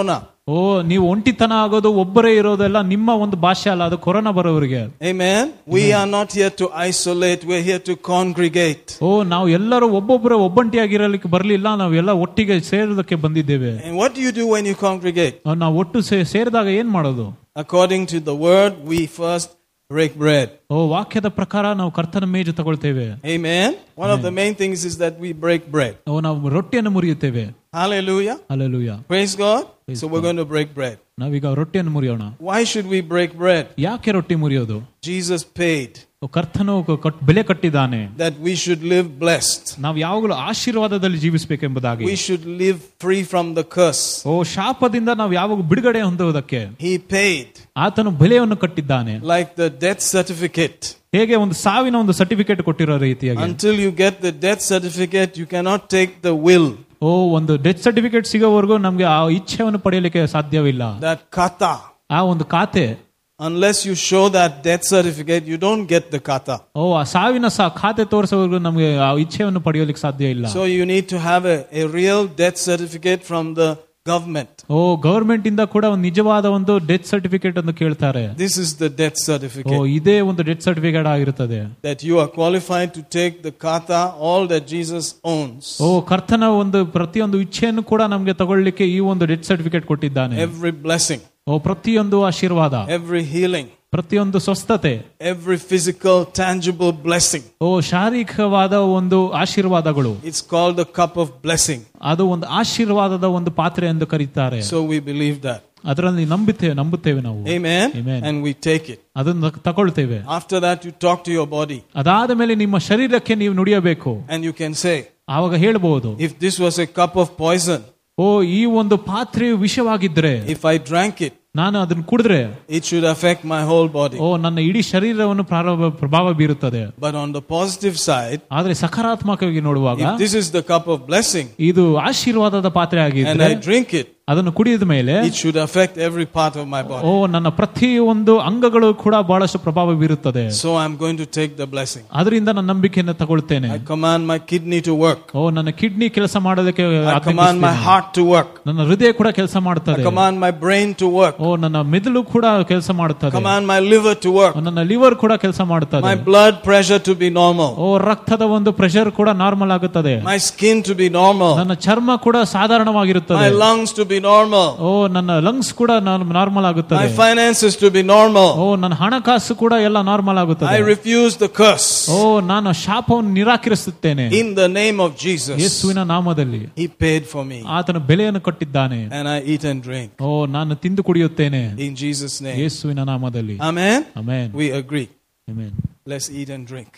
ಓ ನೀವು ಒಂಟಿತನ ಆಗೋದು ಒಬ್ಬರೇ ಇರೋದೆಲ್ಲ ನಿಮ್ಮ ಒಂದು ಭಾಷೆ ಅಲ್ಲ, ಅದು ಕೊರೋನಾ ಬರೋವರಿಗೆ. Amen. We are not here to isolate, we are here to congregate. ಓ ನಾವು ಎಲ್ಲರೂ ಒಬ್ಬೊಬ್ಬರೇ ಒಬ್ಬಂಟಿಯಾಗಿರಲಿಕ್ಕೆ ಬರಲಿಲ್ಲ, ನಾವೆಲ್ಲ ಒಟ್ಟಿಗೆ ಸೇರೋದಕ್ಕೆ ಬಂದಿದ್ದೇವೆ. And what do you do when you congregate? ನಾವು ಒಟ್ಟು ಸೇರಿದಾಗ ಏನ್ ಮಾಡೋದು? According to the word, we first break bread. ಓ ವಾಕ್ಯದ ಪ್ರಕಾರ ನಾವು ಕರ್ತನ ಮೇಜು ತಗೊಳ್ತೇವೆ. Amen. One of the main things is that we break bread. ಓ ನಾವು ರೊಟ್ಟಿಯನ್ನು ಮುರಿಯುತ್ತೇವೆ. Hallelujah. Hallelujah. Praise God. So we're going to break bread. ನಾವೀಗ ರೊಟ್ಟಿಯನ್ನು ಮುರಿಯೋಣ. Why should we break bread? ಯಾಕೆ ರೊಟ್ಟಿ ಮುರಿಯೋದು? Jesus paid. ಕರ್ತನು ಬೆಲೆ ಕಟ್ಟಿದ್ದಾನೆ. That we should live blessed. ನಾವು ಯಾವಾಗಲೂ ಆಶೀರ್ವಾದದಲ್ಲಿ ಜೀವಿಸಬೇಕೆಂಬುದಾಗಿ. We should live free from the curse. ಓ ಶಾಪದಿಂದ ನಾವು ಯಾವಾಗ ಬಿಡುಗಡೆ ಹೊಂದುವುದಕ್ಕೆ. He paid. ಆತನು ಬೆಲೆಯನ್ನು ಕಟ್ಟಿದ್ದಾನೆ. Like the death certificate. ಹೇಗೆ ಒಂದು ಸಾವಿನ ಒಂದು ಸರ್ಟಿಫಿಕೇಟ್ ಕೊಟ್ಟಿರೋ ರೀತಿಯಾಗಿ. Until you get the death certificate, you cannot take the will. ಓ ಒಂದು ಡೆತ್ ಸರ್ಟಿಫಿಕೇಟ್ ಸಿಗೋವರೆಗೂ ನಮ್ಗೆ ಆ ಇಚ್ಛೆಯನ್ನು ಪಡೆಯಲಿಕ್ಕೆ ಸಾಧ್ಯವಿಲ್ಲ. That kata. ಆ ಒಂದು ಖಾತೆ. Unless you show that death certificate, you don't get the kata. ಓ ಆ ಸಾವಿನ ಖಾತೆ ತೋರಿಸೋವರೆಗೂ ನಮಗೆ ಆ ಇಚ್ಛೆಯನ್ನು ಪಡೆಯಲಿಕ್ಕೆ ಸಾಧ್ಯ ಇಲ್ಲ. So you need to have a real death certificate from the government. ಓ ಗವರ್ಮೆಂಟ್ ಇಂದ ಕೂಡ ಒಂದು ನಿಜವಾದ ಒಂದು ಡೆತ್ ಸರ್ಟಿಫಿಕೇಟ್ ಅನ್ನು ಕೇಳ್ತಾರೆ. This is the death certificate. ಓ ಇದೇ ಒಂದು ಡೆತ್ ಸರ್ಟಿಫಿಕೇಟ್ ಆಗಿರುತ್ತದೆ. That you are qualified to take the kata, all that Jesus owns. ಓ ಕರ್ತನ ಒಂದು ಪ್ರತಿಯೊಂದು ಇಚ್ಛೆಯನ್ನು ಕೂಡ ನಮಗೆ ತಗೊಳ್ಳಿಕ್ಕೆ ಈ ಒಂದು ಡೆತ್ ಸರ್ಟಿಫಿಕೇಟ್ ಕೊಟ್ಟಿದ್ದಾನೆ. Every blessing. ಓ ಪ್ರತಿಯೊಂದು ಆಶೀರ್ವಾದ. Every healing. ಪ್ರತಿಯೊಂದು ಸ್ವಸ್ಥತೆ. Every physical tangible blessing. ಓ ಶಾರೀರಿಕವಾದ ಒಂದು ಆಶೀರ್ವಾದಗಳು. It's called the cup of blessing. ಅದು ಒಂದು ಆಶೀರ್ವಾದದ ಒಂದು ಪಾತ್ರೆ ಎಂದು ಕರೀತಾರೆ. So we believe that. ಅದರಲ್ಲಿ ನಂಬುತ್ತೇವೆ ನಾವು. Amen. Amen. And we take it. ಅದನ್ನು ತಗೊಳ್ತೇವೆ. After that you talk to your body. ಅದಾದ ಮೇಲೆ ನಿಮ್ಮ ಶರೀರಕ್ಕೆ ನೀವು ನುಡಿಯಬೇಕು. And you can say, ಆವಾಗ ಹೇಳಬಹುದು, if this was a cup of poison, ಓ ಈ ಒಂದು ಪಾತ್ರೆ ವಿಷವಾಗಿದ್ರೆ, if I drank it, ನಾನು ಅದನ್ನು ಕುಡಿದ್ರೆ, it should affect my whole body. ಓ ನನ್ನ ಇಡೀ ಶರೀರವನ್ನು ಪ್ರಭಾವ ಬೀರುತ್ತದೆ. But on the positive side, ಆದ್ರೆ ಸಕಾರಾತ್ಮಕವಾಗಿ ನೋಡುವಾಗ, if this is the cup of blessing, ಇದು ಆಶೀರ್ವಾದದ ಪಾತ್ರೆ ಆಗಿದ್ರೆ, and I drink it, ಅದನ್ನು ಕುಡಿದ ಮೇಲೆ it should affect every part of my body. ಓ ನನ್ನ ಪ್ರತಿಯೊಂದು ಅಂಗಗಳು ಕೂಡ ಬಹಳಷ್ಟು ಪ್ರಭಾವ ಬೀರುತ್ತದೆ. So I'm going to take the blessing. ಅದರಿಂದ ನನ್ನ ನಂಬಿಕೆಯನ್ನು ತಗೊಳ್ತೇನೆ. I command my kidney to work. ಓ ನನ್ನ ಕಿಡ್ನಿ ಕೆಲಸ ಮಾಡೋದಕ್ಕೆ, I command my heart to work. ನನ್ನ ಹೃದಯ ಕೂಡ ಕೆಲಸ ಮಾಡುತ್ತದೆ. I command my brain to work. ಓ ನನ್ನ ಮೆದುಳು ಕೂಡ ಕೆಲಸ ಮಾಡುತ್ತದೆ. Command my liver to work. ನನ್ನ ಲಿವರ್ ಕೂಡ ಕೆಲಸ ಮಾಡುತ್ತದೆ. My blood pressure to be normal. ಓ ರಕ್ತದ ಒಂದು ಪ್ರೆಷರ್ ಕೂಡ ನಾರ್ಮಲ್ ಆಗುತ್ತದೆ. My skin to be normal. ನನ್ನ ಚರ್ಮ ಕೂಡ ಸಾಧಾರಣವಾಗಿರುತ್ತದೆ. My lungs to be normal. ಓ ನನ್ನ ಲಂಗ್ಸ್ ಕೂಡ ನಾರ್ಮಲ್ ಆಗುತ್ತದೆ. My finances to be normal. ಓ ನನ್ನ ಹಣಕಾಸು ಕೂಡ ಎಲ್ಲ ನಾರ್ಮಲ್ ಆಗುತ್ತದೆ. I refuse the curse. ಓ ನಾನು ಶಾಪವನ್ನು ನಿರಾಕರಿಸುತ್ತೇನೆ. In the name of Jesus. ಯೇಸುವಿನ ನಾಮದಲ್ಲಿ. He paid for me. ಆತನ ಬೆಲೆಯನ್ನು ಕಟ್ಟಿದ್ದಾನೆ. And I eat and drink. ಓ ನಾನು ತಿಂದು ಕುಡಿಯುತ್ತೇನೆ. In Jesus' name. ಯೇಸುವಿನ ನಾಮದಲ್ಲಿ. Amen. Amen. We agree. Amen. Let's eat and drink.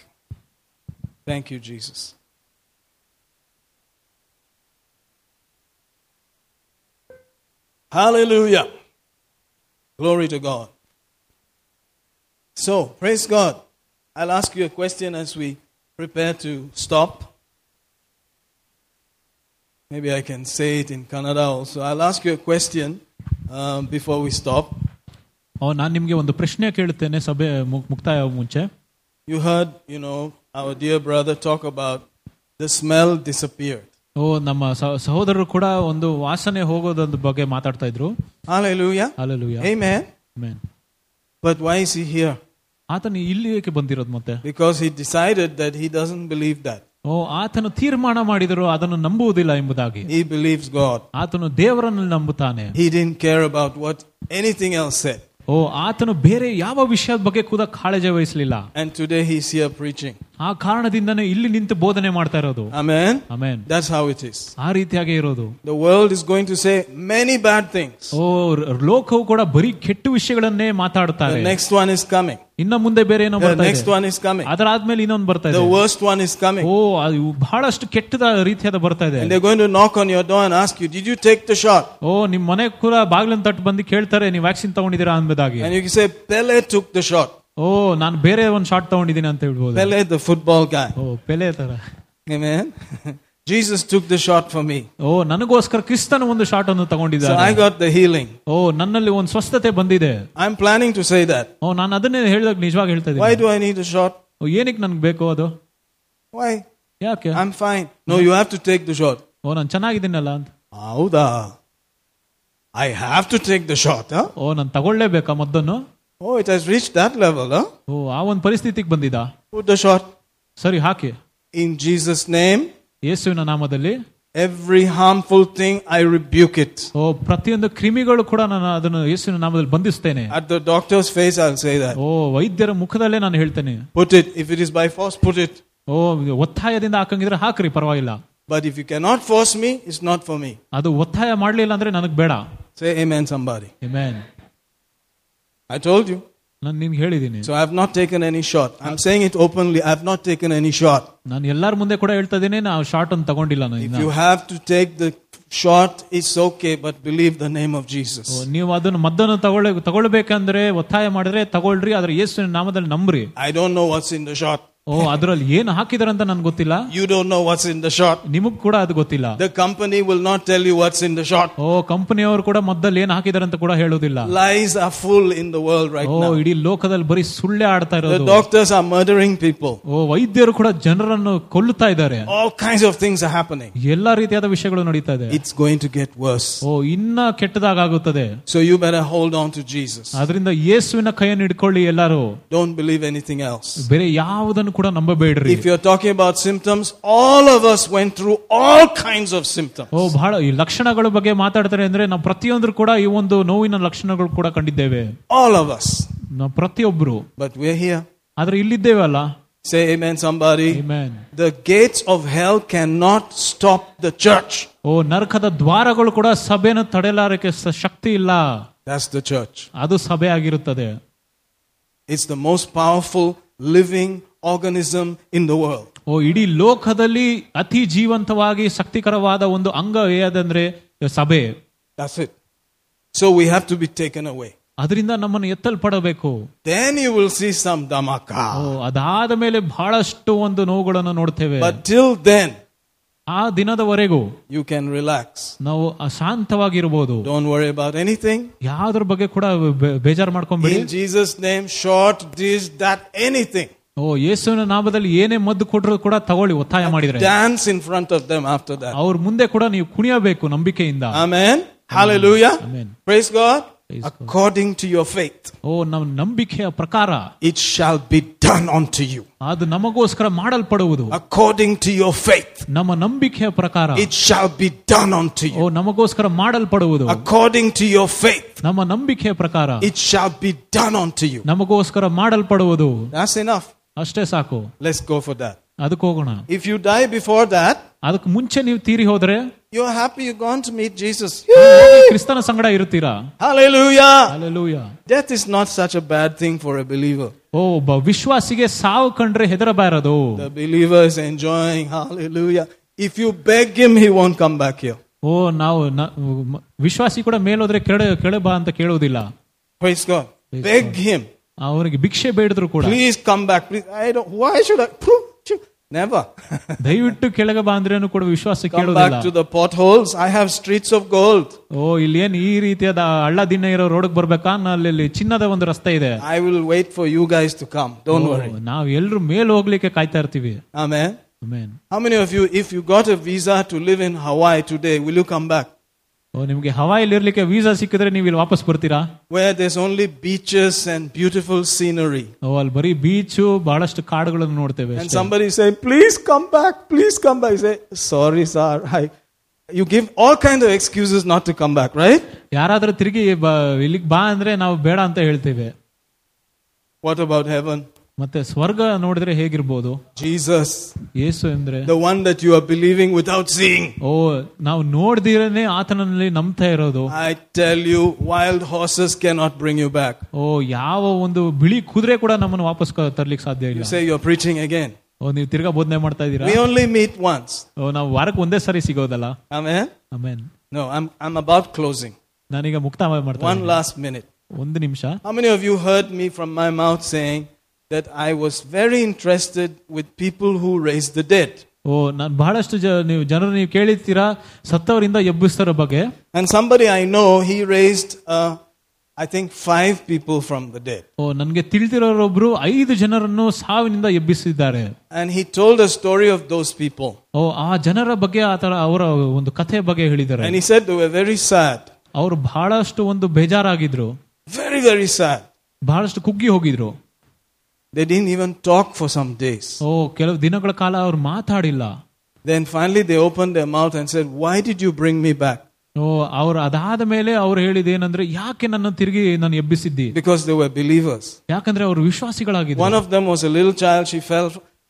Thank you, Jesus. Hallelujah. Glory to God. So, praise God. I'll ask you a question as we prepare to stop. Maybe I can say it in Kannada also. I'll ask you a question before we stop. ನಾನು ನಿಮಗೆ ಒಂದು ಪ್ರಶ್ನೆ ಕೇಳುತ್ತೇನೆ ಸಭೆ ಮುಕ್ತಾಯ ಮುಂಚೆ. You heard, our dear brother talk about the smell disappeared. ಓ ನಮ್ಮ ಸಹೋದರರು ಕೂಡ ಒಂದು ವಾಸನೆ ಹೋಗೋದ್ರ ಬಗ್ಗೆ ಮಾತಾಡ್ತಾ ಇದ್ರು. Hallelujah. Hallelujah. Amen. Amen. But why is he here? ಆತನು ಇಲ್ಲಿ ಏಕೆ ಬಂದಿರೋದು ಮತ್ತೆ? Because he decided that he doesn't believe that. ಓ ಆತನು ತೀರ್ಮಾನ ಮಾಡಿದರು ಅದನ್ನು ನಂಬುವುದಿಲ್ಲ ಎಂಬುದಾಗಿ. He believes God. ಆತನು ದೇವರನ್ನು ನಂಬುತ್ತಾನೆ. He didn't care about what anything else said. ಓ ಆತನು ಬೇರೆ ಯಾವ ವಿಷಯದ ಬಗ್ಗೆ ಕೂಡ ಕಾಳಜಿ ವಹಿಸಲಿಲ್ಲ. And today he's here preaching. ಆ ಕಾರಣದಿಂದನೇ ಇಲ್ಲಿ ನಿಂತು ಬೋಧನೆ ಮಾಡ್ತಾ ಇರೋದು. Amen. Amen. That's how it is. ಆ ರೀತಿಯಾಗಿ ಇರೋದು. The world is going to say many bad things. ಓ ಲೋಕವು ಕೂಡ ಬರೀ ಕೆಟ್ಟ ವಿಷಯಗಳನ್ನೇ ಮಾತಾಡ್ತಾರೆ. The next one is coming. ಇನ್ನ ಮುಂದೆ ಬೇರೆ ಏನೋ ಬರ್ತಾ ಇದೆ. The next one is coming. ಅದರಾದ್ಮೇಲೆ ಇನ್ನೊಂದು ಬರ್ತಾ ಇದೆ. The worst one is coming. ಓ ಬಹಳಷ್ಟು ಕೆಟ್ಟದ ರೀತಿಯಾದ ಬರ್ತಾ ಇದೆ. And they're going to knock on your door and ask you, did you take the shot? ಓ ನಿಮ್ಮ ಮನೆ ಕೂಡ ಬಾಗಿಲನ್ನು ತಟ್ಟು ಬಂದು ಕೇಳ್ತಾರೆ, ನೀವು ವ್ಯಾಕ್ಸಿನ್ ತಗೊಂಡಿದ್ದೀರಾ ಅಂಬುದಾಗಿ. And you can say, Pele took the shot. ಓ ನಾನು ಬೇರೆ ಒಂದು ಶಾಟ್ ತಗೊಂಡಿದ್ದೀನಿ ಅಂತ ಹೇಳ್ಬೋದು. Pele, the football guy. ಓ ಪೆಲೆ ತರ. Amen. Jesus took the shot for me. ಓ ನನಗೋಸ್ಕರ ಕ್ರಿಸ್ತನ ಒಂದು ಶಾಟ್ ಅನ್ನು ತಗೊಂಡಿದ್ದಾರೆ. So I got the healing. ಓ ನನ್ನಲ್ಲಿ ಒಂದು ಸ್ವಸ್ಥತೆ ಬಂದಿದೆ. I'm planning to say that. ಓ ನಾನು ಅದನ್ನೇ ಹೇಳಿದಾಗ ನಿಜವಾಗಿ ಹೇಳ್ತಾ ಇದ್ದೀನಿ. Why do I need a shot? ಓ ಏನಕ್ಕೆ ನನಗೆ ಬೇಕು ಅದು? Why? ಯಾಕೆ? I'm fine. No, you have to take the shot. ಓ ನಾನು ಚೆನ್ನಾಗಿದ್ದೀನಲ್ಲ ಅಂತ. ಹೌದಾ? I have to take the shot. Huh? ಓ ನಾನು ತಗೊಳ್ಳೇಬೇಕಾ ಮದ್ದನ್ನು? Oh, it has reached that level. Huh? ಓ ಆ ಒಂದು ಪರಿಸ್ಥಿತಿಗೆ ಬಂದಿದ. Put the shot. ಸರಿ ಹಾಕಿ. In Jesus' name. ಯೇಸುವಿನ ನಾಮದಲ್ಲಿ. Every harmful thing I rebuke it. ಓ ಪ್ರತಿಯೊಂದು ಕ್ರಿಮಿಗಳು ಕೂಡ ನಾನು ಅದನ್ನು ಯೇಸುವಿನ ನಾಮದಲ್ಲಿ ಬಂಧಿಸ್ತೇನೆ. At the doctor's face I'll say that. ಓ ವೈದ್ಯರ ಮುಖದಲ್ಲೇ ನಾನು ಹೇಳ್ತೇನೆ. Put it. If it is by force, put it. ಓ ಒತ್ತಾಯದಿಂದ ಹಾಕಂಗಿದ್ರೆ ಹಾಕ್ರಿ ಪರವಾಗಿಲ್ಲ. But if you cannot force me, it's not for me. ಅದು ಒತ್ತಾಯ ಮಾಡ್ಲಿಲ್ಲ ಅಂದ್ರೆ ನನಗೆ ಬೇಡ. Say amen somebody. Amen. I told you. ನಾನು ನಿಮ್ಗೆ ಹೇಳಿದ್ದೀನಿ. So I have not taken any shot. I'm saying it openly. I have not taken any shot. ನಾನು ಎಲ್ಲರ ಮುಂದೆ ಕೂಡ ಹೇಳ್ತಾ ಇದ್ದೀನಿ, ನಾವು ಶಾಟ್ ಅನ್ನು ತಗೊಂಡಿಲ್ಲ ನಾನು. If you have to take the shot, it's okay, but believe the name of Jesus. ನೀವು ಅದನ್ನು ಮದ್ದನ್ನು ತಗೊಳ್ಬೇಕಂದ್ರೆ ಒತ್ತಾಯ ಮಾಡಿದ್ರೆ ತಗೊಳ್ರಿ, ಆದ್ರೆ ಯೇಸುವಿನ ನಾಮದಲ್ಲಿ ನಂಬ್ರಿ. I don't know what's in the shot. ಓ ಅದರಲ್ಲಿ ಏನು ಹಾಕಿದಾರೆ ಅಂತ ನನ್ಗೆ ಗೊತ್ತಿಲ್ಲ. You don't know what's in the shot. ನಿಮಗ್ ಕೂಡ ಅದು ಗೊತ್ತಿಲ್ಲ. The company will not tell you what's in the shot. ಓ ಕಂಪನಿಯವರು ಕೂಡ ಮದ್ದಲ್ಲಿ ಏನು ಹಾಕಿದಾರೆ ಅಂತ ಕೂಡ ಹೇಳೋದಿಲ್ಲ. Lies are full in the world right now. ಓ ಇಡೀ ಲೋಕದಲ್ಲಿ ಬರೀ ಸುಳ್ಳೆ ಆಡ್ತಾ ಇರೋದು. The doctors are murdering people. ಓ ವೈದ್ಯರು ಕೂಡ ಜನರನ್ನು ಕೊಲ್ಲುತ್ತಾ ಇದ್ದಾರೆ. All kinds of things are happening. ಎಲ್ಲಾ ರೀತಿಯಾದ ವಿಷಯಗಳು ನಡೀತಾ ಇದೆ. It's going to get worse. ಓ ಇನ್ನ ಕೆಟ್ಟದಾಗುತ್ತದೆ. So you better hold on to Jesus. ಅದರಿಂದ ಯೇಸುವಿನ ಕೈಯನ್ನು ಹಿಡ್ಕೊಳ್ಳಿ ಎಲ್ಲರೂ. Don't believe anything else. ಬೇರೆ ಯಾವುದನ್ನು ಕೂಡ ನಂಬಬೇಡ್ರಿ. If you're talking about symptoms, all of us went through all kinds of symptoms. ಓ ಬಹಳ ಈ ಲಕ್ಷಣಗಳ ಬಗ್ಗೆ ಮಾತಾಡ್ತಾರೆ ಅಂದ್ರೆ ನಾವು ಪ್ರತಿಯೊಂದರು ಕೂಡ ಈ ಒಂದು ನೋವಿನ ಲಕ್ಷಣಗಳು ಕೂಡ ಕಂಡಿದ್ದೇವೆ. All of us. ನಾವು ಪ್ರತಿಯೊಬ್ಬರು. But we're here. ಆದ್ರೆ ಇಲ್ಲಿದ್ದೇವೆ ಅಲ್ಲ. Say amen somebody. Amen. The gates of hell cannot stop the church. ಓ ನರಕದ ದ್ವಾರಗಳು ಕೂಡ ಸಭೆಯನ್ನು ತಡೆಯಲಾರಕ್ಕೆ ಶಕ್ತಿ ಇಲ್ಲ. That's the church. ಅದು ಸಭೆ ಆಗಿರುತ್ತದೆ. It's the most powerful living organism in the world. ಓ ಇಡೀ ಲೋಕದಲ್ಲಿ ಅತಿ ಜೀವಂತವಾಗಿ ಶಕ್ತಿಕರವಾದ ಒಂದು ಅಂಗ ಏನಂದ್ರೆ ಸಭೆ. That's it. So we have to be taken away. ಅದರಿಂದ ನಮ್ಮನ್ನು ಎತ್ತಲ್ಪಡಬೇಕು. Then you will see some dhamaka. ಓ ಅದಾದ ಮೇಲೆ ಬಹಳಷ್ಟು ಒಂದು ನೋವುಗಳನ್ನು ನೋಡ್ತೇವೆ. But till then, ಆ ದಿನದವರೆಗೂ you can relax. ನಾವು ಶಾಂತವಾಗಿರಬಹುದು. Don't worry about anything. ಯಾವ್ದ್ರ ಬಗ್ಗೆ ಕೂಡ ಬೇಜಾರು ಮಾಡ್ಕೊಂಬೇಡಿ. In Jesus' name, short, this, that, anything. ಓ ಯೇಸುವಿನ ನಾಮದಲ್ಲಿ ಏನೇ ಮದ್ದು ಕೊಟ್ಟರು ಕೂಡ ತಗೊಳ್ಳಿ, ಒತ್ತಾಯ ಮಾಡಿದ್ರೆ. Dance in front of them after that. ಅವ್ರ ಮುಂದೆ ಕೂಡ ನೀವು ಕುಣಿಯಬೇಕು ನಂಬಿಕೆಯಿಂದ. Amen. Hallelujah. Amen. Praise God. According to your faith. ಓ ನಮ್ಮ ನಂಬಿಕೆಯ ಪ್ರಕಾರ it shall be done unto you. ಅದು ನಮಗೋಸ್ಕರ ಮಾಡಲ್ಪಡುವುದು. According to your faith. ನಮ್ಮ ನಂಬಿಕೆಯ ಪ್ರಕಾರ it shall be done unto you. ಓ ನಮಗೋಸ್ಕರ ಮಾಡಲ್ಪಡುವುದು. According to your faith. ನಮ್ಮ ನಂಬಿಕೆಯ ಪ್ರಕಾರ it shall be done unto you. ನಮಗೋಸ್ಕರ ಮಾಡಲ್ಪಡುವುದು. That's enough. ಅಷ್ಟೇ ಸಾಕು. Let's go for that. ಅದಕ್ಕೆ ಹೋಗೋಣ. If you die before that, ಅದಕ್ಕೆ ಮುಂಚೆ ನೀವು ತೀರಿ ಹೋದ್ರೆ you're happy you're going to meet Jesus. ಕ್ರಿಸ್ತನ ಸಂಗಡ ಇರುತ್ತೀರಾ. Hallelujah. Hallelujah. Death is not such a bad thing for a believer. ಓ ವಿಶ್ವಾಸಿಗೆ ಸಾವು ಕಂಡ್ರೆ ಹೆದರಬಾರದು. The believer is enjoying. Hallelujah. If you beg him, he won't come back here. ಓ ನಾವು ವಿಶ್ವಾಸಿ ಕೂಡ ಮೇಲೋದ್ರೆ ಕೆಳ ಬಾ ಅಂತ ಕೇಳೋದಿಲ್ಲ. Praise God. Beg him. ಅವರಿಗೆ ಭಿಕ್ಷೆ ಬೇಡಿದ್ರು ಕೂಡ please come back, please. Why should I? Never. ದಯವಿಟ್ಟು ಕೆಳಗೆ ಬಾ ಅಂದ್ರೇನು ಕೂಡ ವಿಶ್ವಾಸ ಕೇಳೋದಿಲ್ಲ. Come back to the potholes. I have streets of gold. ಓ ಇಲ್ಲಿ ಏನ್ ಈ ರೀತಿಯಾದ ಹಳ್ಳ ದಿನ ಇರೋ ರೋಡ್ಗೆ ಬರ್ಬೇಕಾ? ಅಲ್ಲಿ ಚಿನ್ನದ ಒಂದು ರಸ್ತೆ ಇದೆ. I will wait for you guys to come. Don't worry. ನಾವು ಎಲ್ಲರೂ ಮೇಲೆ ಹೋಗ್ಲಿಕ್ಕೆ ಕಾಯ್ತಾ ಇರ್ತೀವಿ. Amen. Amen. How many of you, if you got a visa to live in Hawaii today, will you come back? ಓ ನಿಮ್ಗೆ ಹವಾಯಿಲಿ ಇರ್ಲಿಕ್ಕೆ ವೀಸಾ ಸಿಕ್ಕಿದ್ರೆ ನೀವು ಇಲ್ಲಿ ವಾಪಸ್ ಬರ್ತೀರಾ? Where there's only beaches and beautiful scenery. ಓ ಅಲ್ಲಿ ಬರೀ ಬೀಚು ಬಹಳಷ್ಟು ಕಾಡುಗಳನ್ನು ನೋಡ್ತೇವೆ. And somebody say, please come back, please come back. You say, sorry sir, you give all kinds of excuses not to come back, right? ಯಾರಾದ್ರೂ ತಿರುಗಿ ಇಲ್ಲಿಗೆ ಬಾ ಅಂದ್ರೆ ನಾವು ಬೇಡ ಅಂತ ಹೇಳ್ತೇವೆ. What about heaven? ಮತ್ತೆ ಸ್ವರ್ಗ ನೋಡಿದ್ರೆ ಹೇಗಿರ್ಬೋದು? Jesus, ಯೇಸು ಅಂದ್ರೆ the one that you are believing without seeing. ಓ ನಾವು ನೋಡ್ದಿರನೇ ಆತನಲ್ಲಿ ನಂಬ್ತಾ ಇರೋದು. I tell you, wild horses cannot bring you back. ಓ ಯಾವ ಒಂದು ಬಿಳಿ ಕುದುರೆ ಕೂಡ ನಮ್ಮನ್ನು ವಾಪಸ್ ತರ್ಲಿಕ್ಕೆ ಸಾಧ್ಯ ಇಲ್ಲ. You say you're preaching again. ಓ ನೀವು ತಿರ್ಗಾ ಬೋಧನೆ ಮಾಡ್ತಾ ಇದ್ದೀರಾ? We only meet once. ಓ ನಾವು ವಾರಕ್ಕೆ ಒಂದೇ ಸಾರಿ ಸಿಗೋದಲ್ಲ. Amen. Amen. No, I'm about closing. ನಾನೀಗ ಮುಕ್ತಾಯ ಮಾಡ್ತಾ One last minute. ಒಂದು ನಿಮಿಷ. How many of you heard me from my mouth saying that I was very interested with people who raised the dead? ಓ ನಾನು ಬಹಳಷ್ಟು ನೀವು ಕೇಳಿರ್ತೀರಾ ಸತ್ತವರಿಂದ ಎಬ್ಬಿಸ್ತಾರ ಬಗ್ಗೆ. And somebody I know, he raised I think 5 people from the dead. ಓ ನನಗೆ ತಿಳಿದಿರೋರೊಬ್ರು 5 ಜನರನ್ನು ಸಾವಿನಿಂದ ಎಬ್ಬಿಸಿದ್ದಾರೆ. And he told a story of those people. ಓ ಆ ಜನರ ಬಗ್ಗೆ ಅವರ ಒಂದು ಕಥೆ ಬಗ್ಗೆ ಹೇಳಿದ್ದಾರೆ. And he said they were very sad. ಅವರು ಬಹಳಷ್ಟು ಒಂದು ಬೇಜಾರಾಗಿದ್ರು, Very, very sad. ಬಹಳಷ್ಟು ಕುಗ್ಗಿ ಹೋಗಿದ್ರು. They didn't even talk for some days. ಕೆಲವು ದಿನಗಳ ಕಾಲ ಅವ್ರು ಮಾತಾಡಿಲ್ಲ. Then finally they opened their mouth and said, "Why did you bring me back?" ಅವ್ರು ಅದಾದ ಮೇಲೆ ಅವ್ರು ಹೇಳಿದೇನಂದ್ರೆ, ಯಾಕೆ ನನ್ನ ತಿರುಗಿ ನಾನು ಎಬ್ಬಿಸಿದ್ದಿ? Because they were believers. ಯಾಕಂದ್ರೆ ಅವರು ವಿಶ್ವಾಸಿಗಳಾಗಿದ್ರು. One of them was a little child. She fell,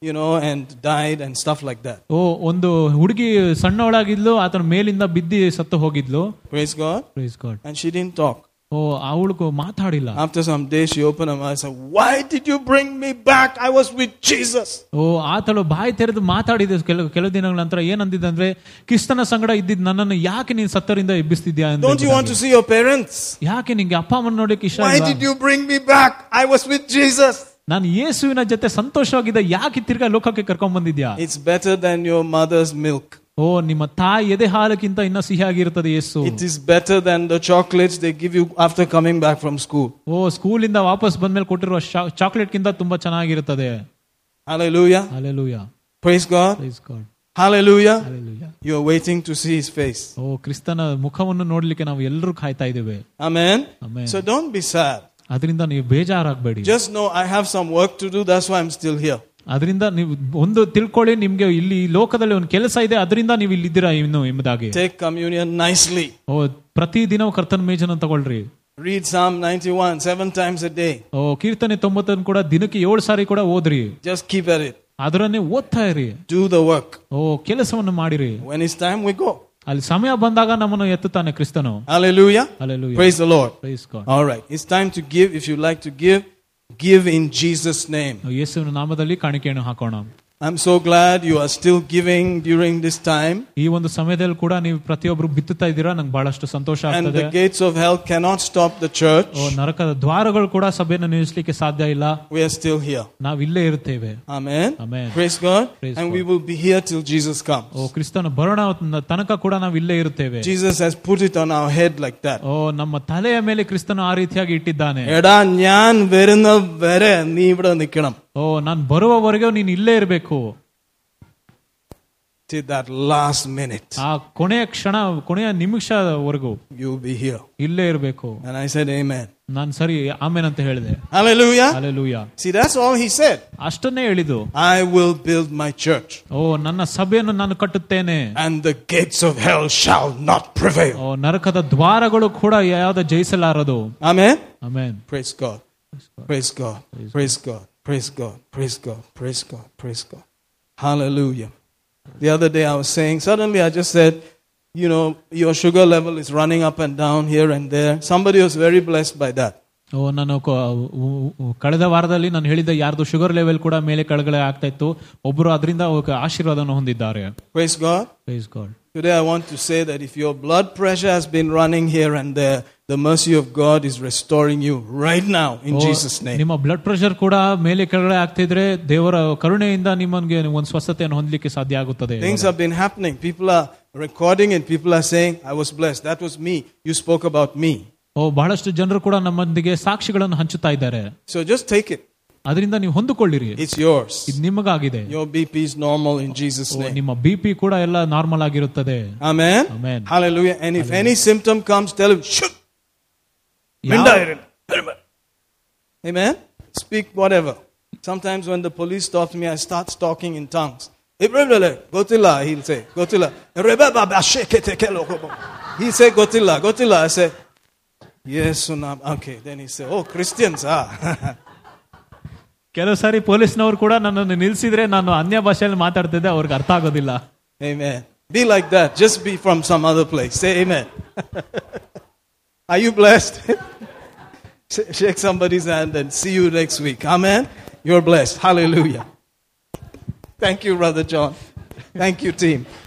and died and stuff like that. ಒಂದು ಹುಡುಗಿ ಸಣ್ಣವಳಾಗಿದ್ಲು, ಆತನ ಮೇಲಿಂದ ಬಿದ್ದಿ ಸತ್ತು ಹೋಗಿದ್ಲು. Praise God. Praise God. And she didn't talk. ಅವಳು ಮಾತಾಡಿಲ್ಲ. After some days she opened her mouth and said, "Why did you bring me back? I was with Jesus." ಆತಳು ಬಾಯಿ ತೆರೆದು ಮಾತಾಡಿದ ಕೆಲವು ದಿನಗಳ ನಂತರ ಏನಂದಿದ್ದಂದ್ರೆ, ಕ್ರಿಸ್ತನ ಸಂಗಡ ಇದ್ದಿದ್ ನನ್ನನ್ನು ಯಾಕೆ ನೀನು ಸತ್ತರಿಂದ ಎಬ್ಬಿಸ್ತಿದ್ಯಾ? Don't you want to see your parents? ಯಾಕೆ ನಿಂಗೆ ಅಪ್ಪ ಅಮ್ಮನ ನೋಡಕ್ಕೆ ಇಷ್ಟ? Why did you bring me back? I was with Jesus. ನಾನು ಯೇಸುವಿನ ಜೊತೆ ಸಂತೋಷವಾಗಿದ್ದ, ಯಾಕೆ ತಿರ್ಗಾ ಲೋಕಕ್ಕೆ ಕರ್ಕೊಂಡ್ ಬಂದಿದ್ಯಾ? It's better than your mother's milk. ನಿಮ್ಮ ತಾಯಿ ಎದೆ ಹಾಲಕ್ಕಿಂತ ಇನ್ನ ಸಿಹಿಯಾಗಿರುತ್ತದೆ ಯೇಸು. It is better than the chocolates they give you after coming back from school. ಸ್ಕೂಲಿಂದ ವಾಪಸ್ ಬಂದ್ಮೇಲೆ ಕೊಟ್ಟಿರುವ ಚಾಕ್ಲೇಟ್ ಗಿಂತ ತುಂಬಾ ಚೆನ್ನಾಗಿರುತ್ತದೆ. Hallelujah. Hallelujah. Praise God. Praise God. Hallelujah. Hallelujah. You are waiting to see his face. ಕ್ರಿಸ್ತನ ಮುಖವನ್ನು ನೋಡ್ಲಿಕ್ಕೆ ನಾವು ಎಲ್ಲರೂ ಕಾಯ್ತಾ ಇದ್ದೇವೆ. Amen. Amen. So don't be sad. ಅದರಿಂದ ನೀವು ಬೇಜಾರಾಗಬೇಡಿ. Just know I have some work to do, that's why I'm still here. ಅದರಿಂದ ನೀವು ಒಂದು ತಿಳ್ಕೊಳ್ಳಿ, ನಿಮ್ಗೆ ಇಲ್ಲಿ ಲೋಕದಲ್ಲಿ ಒಂದು ಕೆಲಸ ಇದೆ, ಅದರಿಂದ ನೀವು ಇಲ್ಲಿದ್ದೀರಾ ಇನ್ನು ಎಂಬುದಾಗಿ. Take communion nicely. ಪ್ರತಿ ದಿನ ಕರ್ತನ ಮೇಜನ್ನು ತಗೊಳ್ರಿ. Read Psalm 91 7 times a day. ಕೀರ್ತನೆ 90 ಕೂಡ ದಿನಕ್ಕೆ 7 ಸಾರಿ ಕೂಡ ಓದ್ರಿ. Just keep at it. ಅದರನ್ನೇ ಓದ್ತಾ ಇರಿ. Do the work. ಕೆಲಸವನ್ನು ಮಾಡಿರಿ. When it's time we go. ಅಲ್ಲಿ ಸಮಯ ಬಂದಾಗ ನಮ್ಮನ್ನು ಎತ್ತುತ್ತಾನೆ ಕ್ರಿಸ್ತನು. Hallelujah. Hallelujah. Praise the Lord. Praise God. All right, it's time to give. If you like to give in Jesus' name. ಯೇಸುವಿನ ನಾಮದಲ್ಲಿ ಕಾಣಿಕೆಯನ್ನು ಹಾಕೋಣ. I'm so glad you are still giving during this time. ಈ ಒಂದು ಸಮಯದಲ್ಲಿ ಕೂಡ ನೀವು ಪ್ರತಿಯೊಬ್ಬರು ಬಿತ್ತುತ್ತಾ ಇದ್ದೀರಾ, ನಂಗೆ ಬಹಳಷ್ಟು ಸಂತೋಷ ಆಗ್ತದೆ. And the gates of hell cannot stop the church. ನರಕದ ದ್ವಾರಗಳು ಕೂಡ ಸಭೆಯನ್ನು ನಿಲ್ಲಿಸಲಿಕ್ಕೆ ಸಾಧ್ಯ ಇಲ್ಲ. We are still here. ನಾವು ಇಲ್ಲೇ ಇರುತ್ತೇವೆ. Amen. Amen. Praise God. Praise and God. we will be here till Jesus comes. ಕ್ರಿಸ್ತನ ಬರೋಣ ತನಕ ಕೂಡ ನಾವು ಇಲ್ಲೇ ಇರುತ್ತೇವೆ. Jesus has put it on our head like that. ನಮ್ಮ ತಲೆಯ ಮೇಲೆ ಕ್ರಿಸ್ತನು ಆ ರೀತಿಯಾಗಿ ಇಟ್ಟಿದ್ದಾನೆ. എടാ ഞാൻ വരുന്ന വരെ നീ ഇവിടെ നിൽക്കണം. ನಾನು ಬರುವವರೆಗೂ ನೀನು ಇಲ್ಲೇ ಇರಬೇಕು. Till that last minute. ಆ ಕೊನೆಯ ಕ್ಷಣ, ಕೊನೆಯ ನಿಮಿಷವರೆಗೂ you will be here. ಇಲ್ಲೇ ಇರಬೇಕು. And I said amen. ನಾನು ಸರಿ ಆಮೆನ್ ಅಂತ ಹೇಳಿದೆ. Hallelujah. Hallelujah. See, that's all he said. ಅಷ್ಟನ್ನೇ ಹೇಳಿದ್ದು. I will build my church. ನನ್ನ ಸಭೆಯನ್ನು ನಾನು ಕಟ್ಟುತ್ತೇನೆ. And the gates of hell shall not prevail. ನರಕದ ದ್ವಾರಗಳು ಕೂಡ ಯಾವುದು ಜಯಿಸಲಾರದು. Amen. Amen. Praise God. Praise God. Praise God. Praise God. Praise God. Praise God. Praise God. Hallelujah. The other day I was saying, suddenly I just said, your sugar level is running up and down here and there. Somebody was very blessed by that. ನಾನು ಕಳೆದ ವಾರದಲ್ಲಿ ನಾನು ಹೇಳಿದ ಯಾರ್ದು sugar level ಕೂಡ ಮೇಲೆ ಕೆಳಗಡೆ ಆಗ್ತಾ ಇತ್ತು, ಒಬ್ಬರು ಅದರಿಂದ ಆಶೀರ್ವಾದವನ್ನು ಹೊಂದಿದ್ದಾರೆ. Praise God. Praise God. Today I want to say that if your blood pressure has been running here and there, the mercy of God is restoring you right now in Jesus' name. ನಿಮ್ಮ blood pressure ಕೂಡ ಮೇಲೆ ಕೆಳಗಡೆ ಆಗ್ತಿದ್ರೆ ದೇವರ ಕರುಣೆಯಿಂದ ನಿಮಗೆ ಒಂದು ಸ್ವಸ್ಥತೆಯನ್ನು ಹೊಂದಲಿಕ್ಕೆ ಸಾಧ್ಯ ಆಗುತ್ತದೆ. Things have been happening. People are recording it. People are saying, I was blessed. That was me. You spoke about me. ಬಹಳಷ್ಟು ಜನರು ಕೂಡ ನಮ್ಮೊಂದಿಗೆ ಸಾಕ್ಷಿಗಳನ್ನು ಹಂಚುತ್ತಾ ಇದ್ದಾರೆ. So just take it. ಅದರಿಂದ ನೀವು ಹೊಂದಿಕೊಳ್ಳಿರಿ. It's yours. ಇದು ನಿಮಗಾಗಿದೆ. Your BP is normal in Jesus' name. ನಿಮ್ಮ BP ಕೂಡ ಎಲ್ಲ ನಾರ್ಮಲ್ ಆಗಿರುತ್ತದೆ. Amen. Amen. Hallelujah. And if any symptom comes, tell him, shoot. Amen. Speak whatever. Sometimes when the police stops me, I start talking in tongues. Gotilla, he'll say. Gotilla. He'll say Gotilla. Gotilla. I say, yes, okay. Then he say, oh, Christians, ಕೆಲವು ಸಾರಿ ಪೊಲೀಸ್ನವರು ಕೂಡ ನನ್ನನ್ನು ನಿಲ್ಲಿಸಿದ್ರೆ ನಾನು ಅನ್ಯ ಭಾಷೆಯಲ್ಲಿ ಮಾತಾಡ್ತಿದ್ದೆ, ಅವ್ರಿಗೆ ಅರ್ಥ ಆಗೋದಿಲ್ಲ. Amen. Be like that. Just be from some other place. Say amen. Are you blessed? Shake somebody's hand and see you next week. Amen. You're blessed. Hallelujah. Thank you, Brother John. Thank you, team.